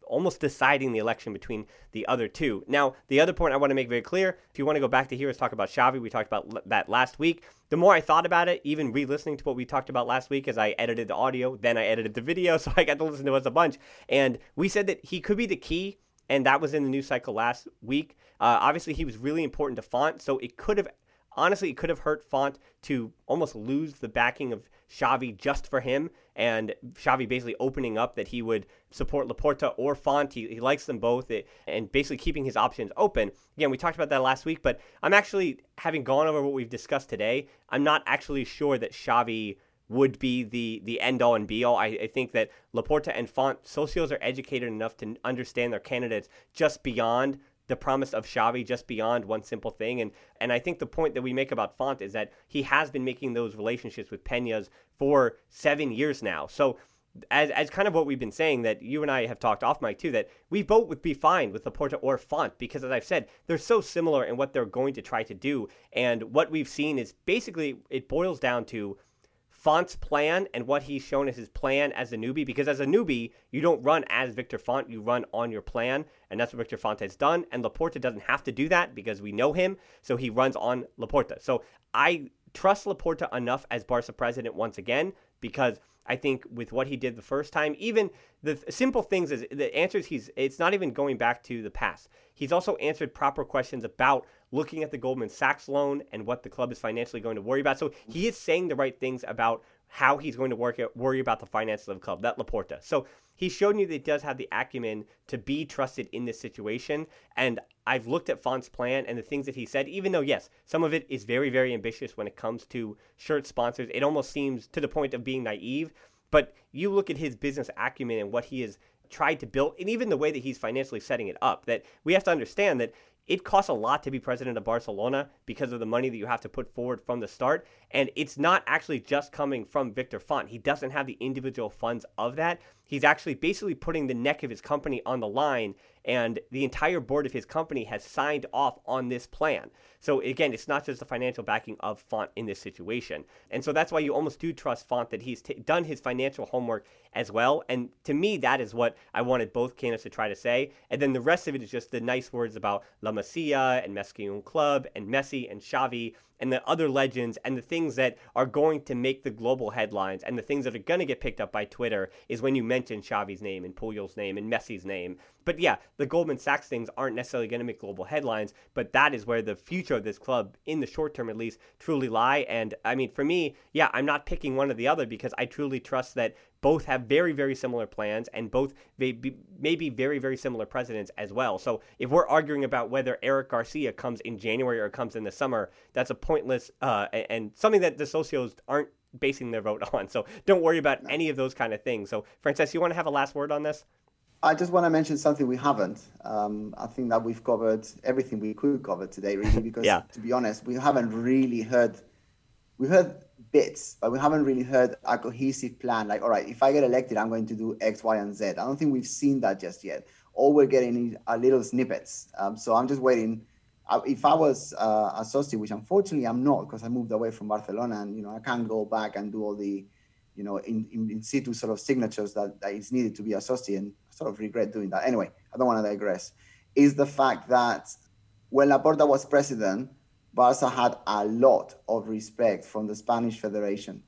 almost deciding the election between the other two. Now, the other point I want to make very clear, if you want to go back to here, is talk about Xavi. We talked about that last week. The more I thought about it, even re-listening to what we talked about last week as I edited the audio, then I edited the video, so I got to listen to us a bunch. And we said that he could be the key, and that was in the news cycle last week. Uh, obviously, he was really important to Font, so it could have, honestly, it could have hurt Font to almost lose the backing of Xavi just for him, and Xavi basically opening up that he would support Laporta or Font. He, he likes them both, it, and basically keeping his options open. Again, we talked about that last week, but I'm actually, having gone over what we've discussed today, I'm not actually sure that Xavi would be the the end-all and be-all. I, I think that Laporta and Font, socios are educated enough to understand their candidates just beyond the promise of Xavi, just beyond one simple thing. And and I think the point that we make about Font is that he has been making those relationships with Peñas for seven years now. So as as kind of what we've been saying, that you and I have talked off mic too, that we both would be fine with Laporta or Font, because as I've said, they're so similar in what they're going to try to do. And what we've seen is basically, it boils down to Font's plan and what he's shown as his plan as a newbie, because as a newbie, you don't run as Victor Font, you run on your plan, and that's what Victor Font has done, and Laporta doesn't have to do that because we know him, so he runs on Laporta. So I trust Laporta enough as Barca president once again, because I think with what he did the first time, even the th- simple things is the answers he's, it's not even going back to the past. He's also answered proper questions about looking at the Goldman Sachs loan and what the club is financially going to worry about. So he is saying the right things about how he's going to work at, worry about the finances of the club, that Laporta. So he's shown you that he does have the acumen to be trusted in this situation. And I've looked at Font's plan and the things that he said, even though, yes, some of it is very, very ambitious when it comes to shirt sponsors. It almost seems to the point of being naive. But you look at his business acumen and what he has tried to build, and even the way that he's financially setting it up, that we have to understand that it costs a lot to be president of Barcelona because of the money that you have to put forward from the start. And it's not actually just coming from Victor Font. He doesn't have the individual funds of that. He's actually basically putting the neck of his company on the line, and the entire board of his company has signed off on this plan. So again, it's not just the financial backing of Font in this situation. And so that's why you almost do trust Font, that he's t- done his financial homework as well. And to me, that is what I wanted both candidates to try to say. And then the rest of it is just the nice words about La Masia and Messi Club and Messi and Xavi and the other legends, and the things that are going to make the global headlines, and the things that are going to get picked up by Twitter is when you mention Xavi's name and Puyol's name and Messi's name. But yeah, the Goldman Sachs things aren't necessarily going to make global headlines, but that is where the future of this club, in the short term at least, truly lie. And I mean, for me, yeah, I'm not picking one or the other, because I truly trust that both have very, very similar plans, and both may be, may be very, very similar presidents as well. So if we're arguing about whether Eric Garcia comes in January or comes in the summer, that's a pointless uh, and something that the socios aren't basing their vote on. So don't worry about any of those kind of things. So Frances, you want to have a last word on this? I just want to mention something we haven't. Um, I think that we've covered everything we could cover today, really, because yeah. to be honest, we haven't really heard, we heard bits, but we haven't really heard a cohesive plan. Like, all right, if I get elected, I'm going to do X, Y, and Z. I don't think we've seen that just yet. All we're getting are little snippets. Um, so I'm just waiting. If I was uh, a soci, which unfortunately I'm not, because I moved away from Barcelona, and you know I can't go back and do all the, you know, in, in, in situ sort of signatures that, that is needed to be a soci, and I sort of regret doing that. Anyway, I don't want to digress. Is the fact that when Laporta was president, Barca had a lot of respect from the Spanish Federation,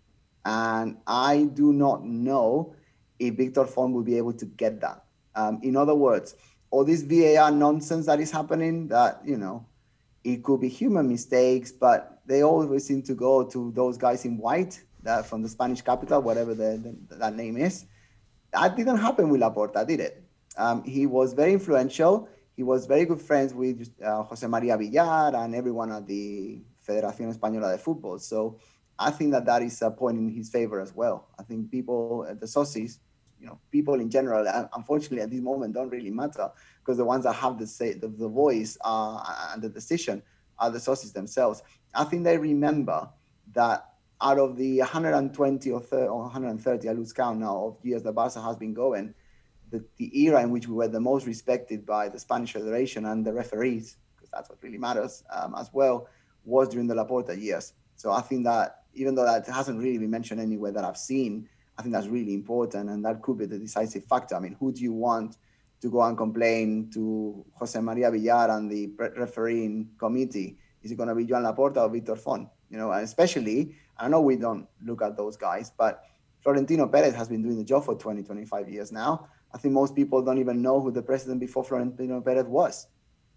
and I do not know if Victor Font will be able to get that. Um, in other words, all this V A R nonsense that is happening, that, you know, it could be human mistakes, but they always seem to go to those guys in white that from the Spanish capital, whatever the, the, that name is. That didn't happen with Laporta, did it? Um, he was very influential. He was very good friends with uh, Jose Maria Villar and everyone at the Federación Española de Fútbol. So I think that that is a point in his favor as well. I think people, the socios, you know, people in general, unfortunately at this moment don't really matter, because the ones that have the say, the, the voice uh, and the decision are the socios themselves. I think they remember that out of the one hundred twenty or, thirty, or one hundred thirty, I lose count now, of years that Barca has been going, the, the era in which we were the most respected by the Spanish Federation and the referees, because that's what really matters um, as well, was during the Laporta years. So I think that even though that hasn't really been mentioned anywhere that I've seen, I think that's really important, and that could be the decisive factor. I mean, who do you want to go and complain to Jose Maria Villar and the refereeing committee? Is it going to be Joan Laporta or Victor Font? You know, and especially, I know we don't look at those guys, but Florentino Perez has been doing the job for twenty, twenty-five years now. I think most people don't even know who the president before Florentino Perez was.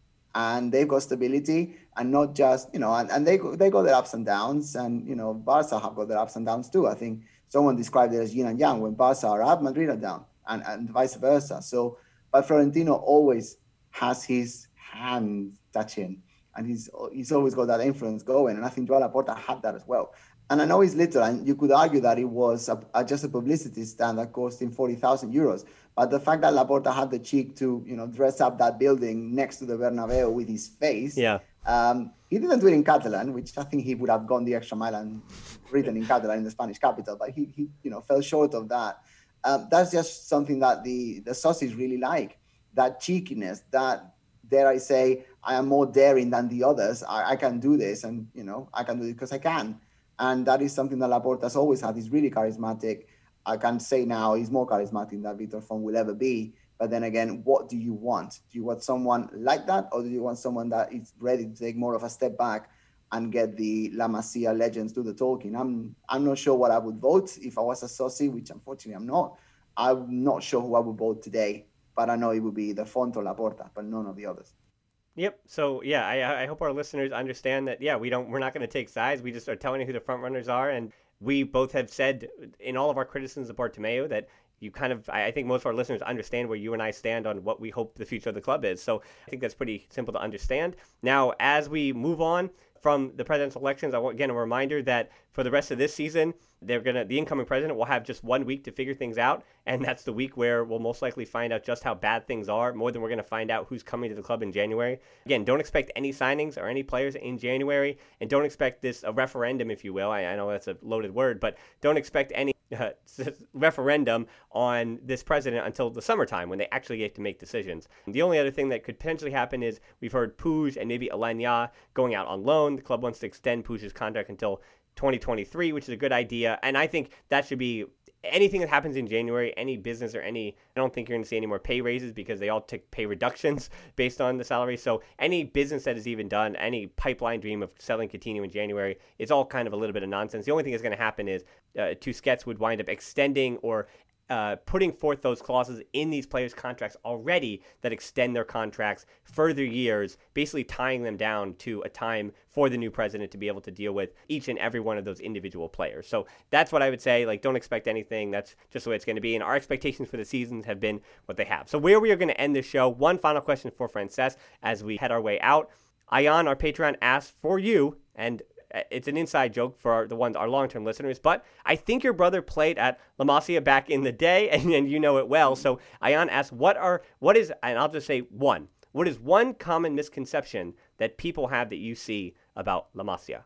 And they've got stability, and not just, you know, and, and they, they got their ups and downs, and, you know, Barca have got their ups and downs too. I think someone described it as yin and yang. When Barca are up, Madrid are down, and, and vice versa. So, but Florentino always has his hand touching, and he's he's always got that influence going. And I think Joan Laporta had that as well. And I know he's little, and you could argue that it was a, a, just a publicity stunt that cost him forty thousand euros. But the fact that Laporta had the cheek to, you know, dress up that building next to the Bernabeu with his face, yeah, um, he didn't do it in Catalan, which I think he would have gone the extra mile and written in Catalan in the Spanish capital. But he, he you know, fell short of that. Um, that's just something that the the socios really like, that cheekiness, that, dare I say, I am more daring than the others. I, I can do this, and, you know, I can do it because I can. And that is something that Laporta's always had. He's really charismatic. I can say now he's more charismatic than Victor Font will ever be. But then again, what do you want? Do you want someone like that, or do you want someone that is ready to take more of a step back and get the La Masia legends to the talking? I'm I'm not sure what I would vote if I was a soci, which unfortunately I'm not. I'm not sure who I would vote today, but I know it would be either Font or Laporta, but none of the others. Yep. So yeah, I, I hope our listeners understand that. Yeah, we don't. We're not going to take sides. We just are telling you who the front runners are, and we both have said in all of our criticisms of Bartomeu that you kind of. I think most of our listeners understand where you and I stand on what we hope the future of the club is. So I think that's pretty simple to understand. Now, as we move on from the presidential elections, I want, again, a reminder that for the rest of this season, they're gonna the incoming president will have just one week to figure things out, and that's the week where we'll most likely find out just how bad things are, more than we're going to find out who's coming to the club in January. Again, don't expect any signings or any players in January, and don't expect this a referendum, if you will. I, I know that's a loaded word, but don't expect any uh, referendum on this president until the summertime when they actually get to make decisions. And the only other thing that could potentially happen is we've heard Puig and maybe Alenya going out on loan. The club wants to extend Puig's contract until twenty twenty-three, which is a good idea. And I think that should be anything that happens in January, any business or any, I don't think you're going to see any more pay raises because they all take pay reductions based on the salary. So any business that is even done, any pipeline dream of selling Coutinho in January, it's all kind of a little bit of nonsense. The only thing that's going to happen is uh, Tusquets would wind up extending or Uh, putting forth those clauses in these players' contracts already that extend their contracts further years, basically tying them down to a time for the new president to be able to deal with each and every one of those individual players. So that's what I would say. Like, don't expect anything. That's just the way it's going to be. And our expectations for the seasons have been what they have. So where we are going to end this show, one final question for Frances as we head our way out. Ayan, our Patreon, asked for you, and it's an inside joke for our, the ones, our long-term listeners, but I think your brother played at La Masia back in the day, and, and you know it well. So Ayan asks, what are, what is, and I'll just say one, what is one common misconception that people have that you see about La Masia?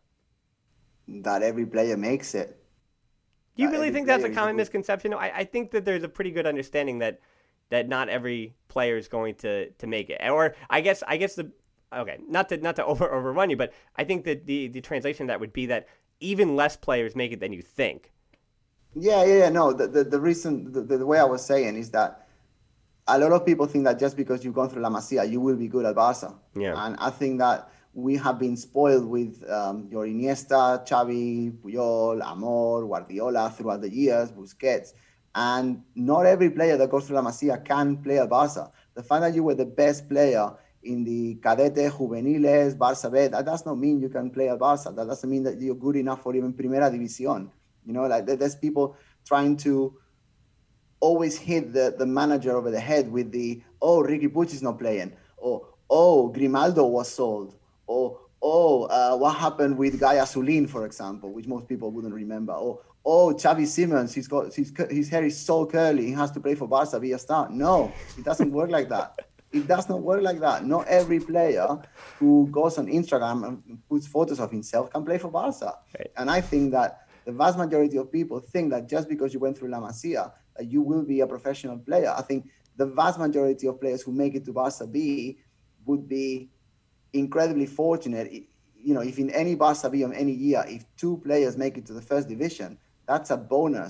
That every player makes it. Do you That really every think that's a player is common good. misconception? I, I think that there's a pretty good understanding that that not every player is going to, to make it. Or I guess I guess the Okay, not to not to over overrun you, but I think that the, the translation of that would be that even less players make it than you think. Yeah, yeah, yeah. No, the, the, the reason, the, the way I was saying is that a lot of people think that just because you've gone through La Masia, you will be good at Barca. Yeah. And I think that we have been spoiled with um, your Iniesta, Xavi, Puyol, Amor, Guardiola throughout the years, Busquets. And not every player that goes through La Masia can play at Barca. The fact that you were the best player in the Cadete, Juveniles, Barça B, that does not mean you can play at Barca. That doesn't mean that you're good enough for even Primera División. You know, like there's people trying to always hit the, the manager over the head with the, oh, Ricky Puig is not playing, or, oh, Grimaldo was sold, or, oh, uh, what happened with Guy Azulin, for example, which most people wouldn't remember, or, oh, Xavi Simons, he's got his, his hair is so curly, he has to play for Barca, be a star. No, it doesn't work like that. It does not work like that. Not every player who goes on Instagram and puts photos of himself can play for Barca. Right. And I think that the vast majority of people think that just because you went through La Masia, that you will be a professional player. I think the vast majority of players who make it to Barca B would be incredibly fortunate. You know, if in any Barca B of any year, if two players make it to the first division, that's a bonus.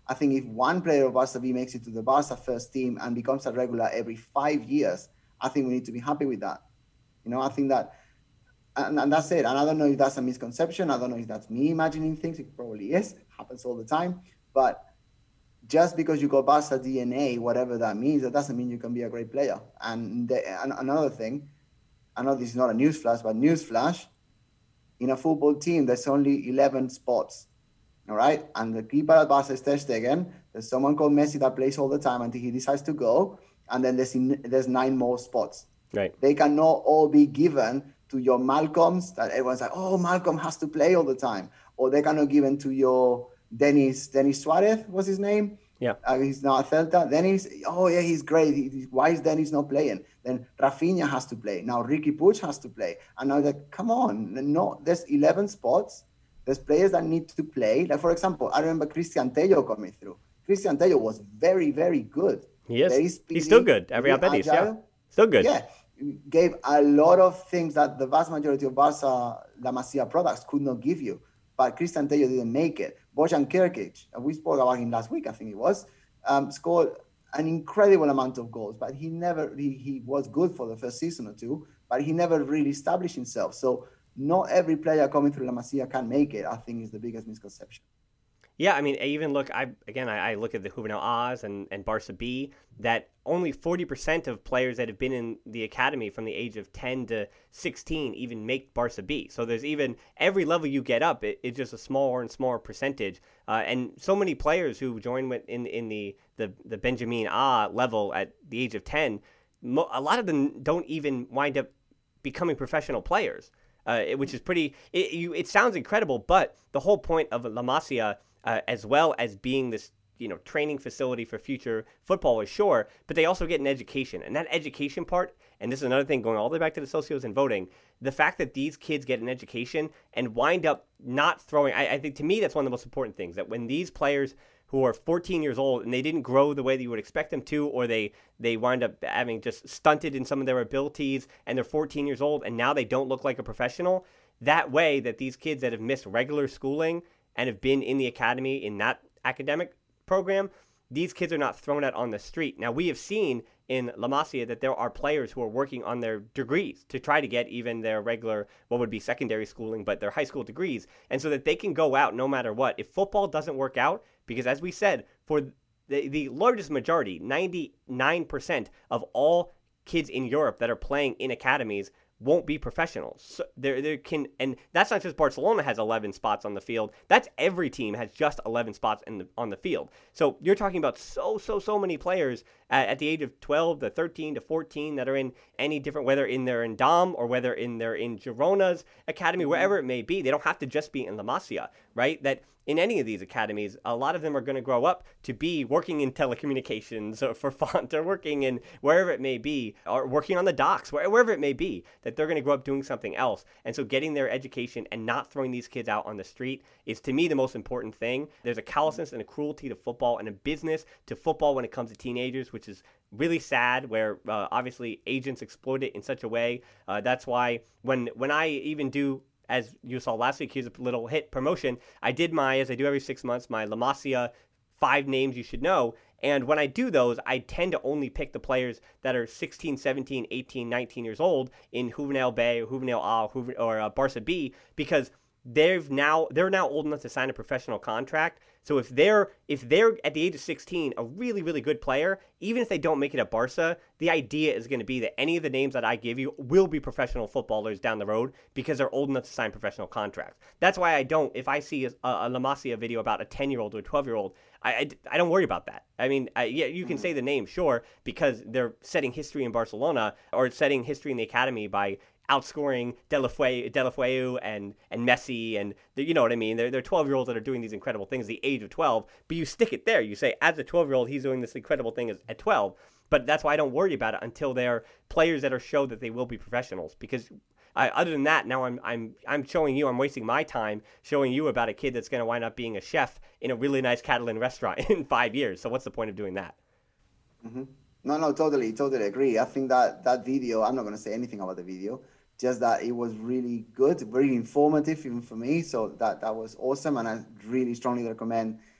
I think if one player of Barca B makes it to the Barca first team and becomes a regular every five years, I think we need to be happy with that. You know, I think that, and, and that's it. And I don't know if that's a misconception. I don't know if that's me imagining things. It probably is. It happens all the time. But just because you got Barca D N A, whatever that means, that doesn't mean you can be a great player. And, the, and another thing, I know this is not a news flash, but news flash, in a football team, there's only eleven spots. All right. And the keeper at Barca is Ter Stegen. There's someone called Messi that plays all the time until he decides to go. And then there's, in, there's nine more spots. Right. They cannot all be given to your Malcolms that everyone's like, oh, Malcolm has to play all the time. Or they cannot given to your Denis, Denis Suarez, what's his name? Yeah. Uh, he's now at Celta. Denis, oh yeah, he's great. He, why is Denis not playing? Then Rafinha has to play. Now Ricky Puig has to play. And now like, come on, no, there's eleven spots. There's players that need to play. Like, for example, I remember Christian Tello coming through. Christian Tello was very, very good. He is. Very speedy, He's still good. Every Betis, yeah. Still good. Yeah. Gave a lot of things that the vast majority of Barca La Masia products could not give you. But Christian Tello didn't make it. Bojan Kirkic, we spoke about him last week, I think it was, um, scored an incredible amount of goals. But he never, he, he was good for the first season or two, but he never really established himself. So not every player coming through La Masia can make it, I think, is the biggest misconception. Yeah, I mean, I even look, I again, I, I look at the Juvenil A's and, and Barca B, that only forty percent of players that have been in the academy from the age of ten to sixteen even make Barca B. So there's even, every level you get up, it, it's just a smaller and smaller percentage. Uh, and so many players who join with in in the, the, the Benjamin A level at the age of ten, mo- a lot of them don't even wind up becoming professional players, uh, it, which is pretty, it, you, it sounds incredible, but the whole point of La Masia, Uh, as well as being this, you know, training facility for future footballers, sure, but they also get an education. And that education part, and this is another thing going all the way back to the socios and voting, the fact that these kids get an education and wind up not throwing, I, I think to me that's one of the most important things, that when these players who are fourteen years old and they didn't grow the way that you would expect them to, or they, they wind up having just stunted in some of their abilities and they're fourteen years old and now they don't look like a professional, that way that these kids that have missed regular schooling and have been in the academy in that academic program, these kids are not thrown out on the street. Now, we have seen in La Masia that there are players who are working on their degrees to try to get even their regular, what would be secondary schooling, but their high school degrees, and so that they can go out no matter what. If football doesn't work out, because as we said, for the, the largest majority, ninety-nine percent of all kids in Europe that are playing in academies won't be professionals. So there, there can, and that's not just Barcelona has eleven spots on the field. That's every team has just eleven spots in the, on the field. So you're talking about so, so, so many players at, at the age of twelve to thirteen to fourteen that are in any different, whether in they're in Dom or whether in they're in Girona's academy, wherever it may be. They don't have to just be in La Masia, right? That in any of these academies, a lot of them are going to grow up to be working in telecommunications or for Font or working in wherever it may be, or working on the docks, wherever it may be, that they're going to grow up doing something else. And so getting their education and not throwing these kids out on the street is, to me, the most important thing. There's a callousness and a cruelty to football and a business to football when it comes to teenagers, which is really sad, where uh, obviously agents exploit it in such a way. Uh, that's why when when I even do, as you saw last week, here's a little hit promotion. I did my, as I do every six months, my La Masia five names you should know. And when I do those, I tend to only pick the players that are sixteen, seventeen, eighteen, nineteen years old in Juvenil B or Juvenil A or, or uh, Barca B, because they've now they're now old enough to sign a professional contract. So if they're if they're at the age of sixteen a really, really good player, even if they don't make it at Barca, the idea is going to be that any of the names that I give you will be professional footballers down the road because they're old enough to sign professional contracts. That's why I don't, if I see a, a La Masia video about a ten-year-old or a twelve-year-old, I, I, I don't worry about that. I mean, I, yeah, you can say the name, sure, because they're setting history in Barcelona or setting history in the academy by outscoring Deulofeu and and Messi, and you know what I mean. They're they're twelve-year-olds that are doing these incredible things at the age of twelve. But you stick it there. You say, as a twelve-year-old, he's doing this incredible thing at twelve. But that's why I don't worry about it until they're players that are show that they will be professionals. Because I, other than that, now I'm I'm I'm showing you, I'm wasting my time showing you about a kid that's going to wind up being a chef in a really nice Catalan restaurant in five years. So what's the point of doing that? Mm-hmm. No, no, totally, totally agree. I think that that video, I'm not going to say anything about the video, just that it was really good, very informative even for me. So that, that was awesome. And I really strongly recommend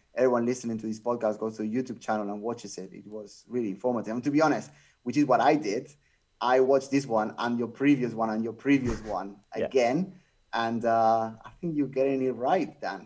everyone listening to this podcast goes to the YouTube channel and watches it. It was really informative. And to be honest, which is what I did, I watched this one and your previous one and your previous one yeah. again. And uh, I think you're getting it right, Dan.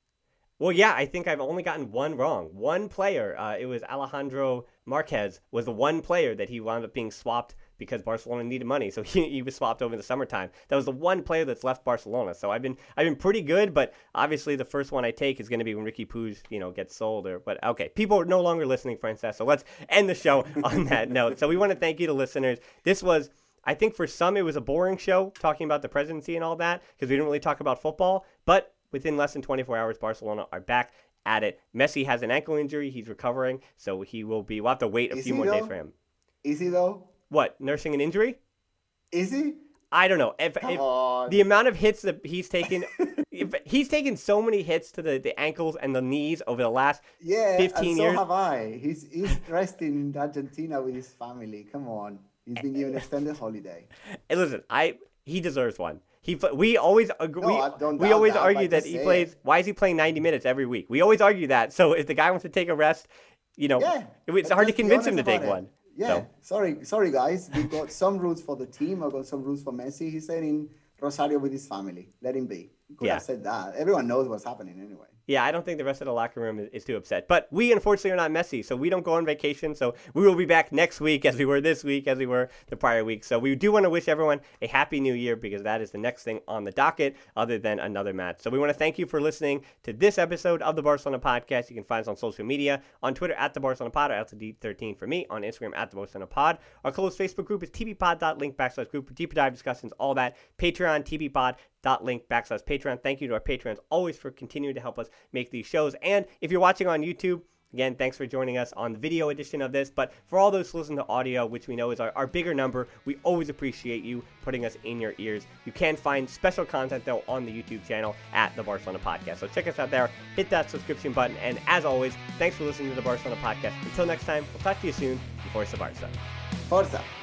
Well, yeah, I think I've only gotten one wrong. One player, uh, it was Alejandro Marquez, was the one player that he wound up being swapped because Barcelona needed money, so he, he was swapped over in the summertime. That was the one player that's left Barcelona. So I've been I've been pretty good, but obviously the first one I take is going to be when Ricky Puig, you know, gets sold. Or but okay, people are no longer listening, Frances. So let's end the show on that note. So we want to thank you to listeners. This was, I think for some it was a boring show talking about the presidency and all that because we didn't really talk about football, but within less than twenty-four hours, Barcelona are back at it. Messi has an ankle injury. He's recovering, so he will be, we'll have to wait a Is few more though? days for him. Is he, though? What, nursing an injury? Is he? I don't know. If, Come if on. the amount of hits that he's taken, if he's taken so many hits to the, the ankles and the knees over the last yeah, fifteen and so years. have I. He's, he's resting in Argentina with his family. Come on. He's been given an extended holiday. Hey, listen, I he deserves one. He we always agree. No, I don't we doubt always that, argue but that he just plays. say it. Why is he playing ninety minutes every week? We always argue that. So if the guy wants to take a rest, you know, Yeah, it's let's hard to just be convince him to honest take about it. one. Yeah, So. sorry, sorry guys. We've got some rules for the team. I've got some rules for Messi. He's staying in Rosario with his family. Let him be. You could Yeah. have said that. Everyone knows what's happening anyway. Yeah, I don't think the rest of the locker room is, is too upset. But we, unfortunately, are not Messi, so we don't go on vacation. So we will be back next week as we were this week, as we were the prior week. So we do want to wish everyone a happy new year because that is the next thing on the docket other than another match. So we want to thank you for listening to this episode of the Barcelona Podcast. You can find us on social media, on Twitter at the Barcelona Pod, or L T D thirteen for me, on Instagram at the Barcelona Pod. Our closed Facebook group is tbpod.link backslash group for deeper dive discussions, all that. Patreon, tbpod. Dot link backslash Patreon. Thank you to our patrons always for continuing to help us make these shows. And if you're watching on YouTube, again, thanks for joining us on the video edition of this. But for all those who listen to audio, which we know is our, our bigger number, we always appreciate you putting us in your ears. You can find special content, though, on the YouTube channel at the Barcelona Podcast. So check us out there. Hit that subscription button. And as always, thanks for listening to the Barcelona Podcast. Until next time, we'll talk to you soon. Forza Barca. Forza.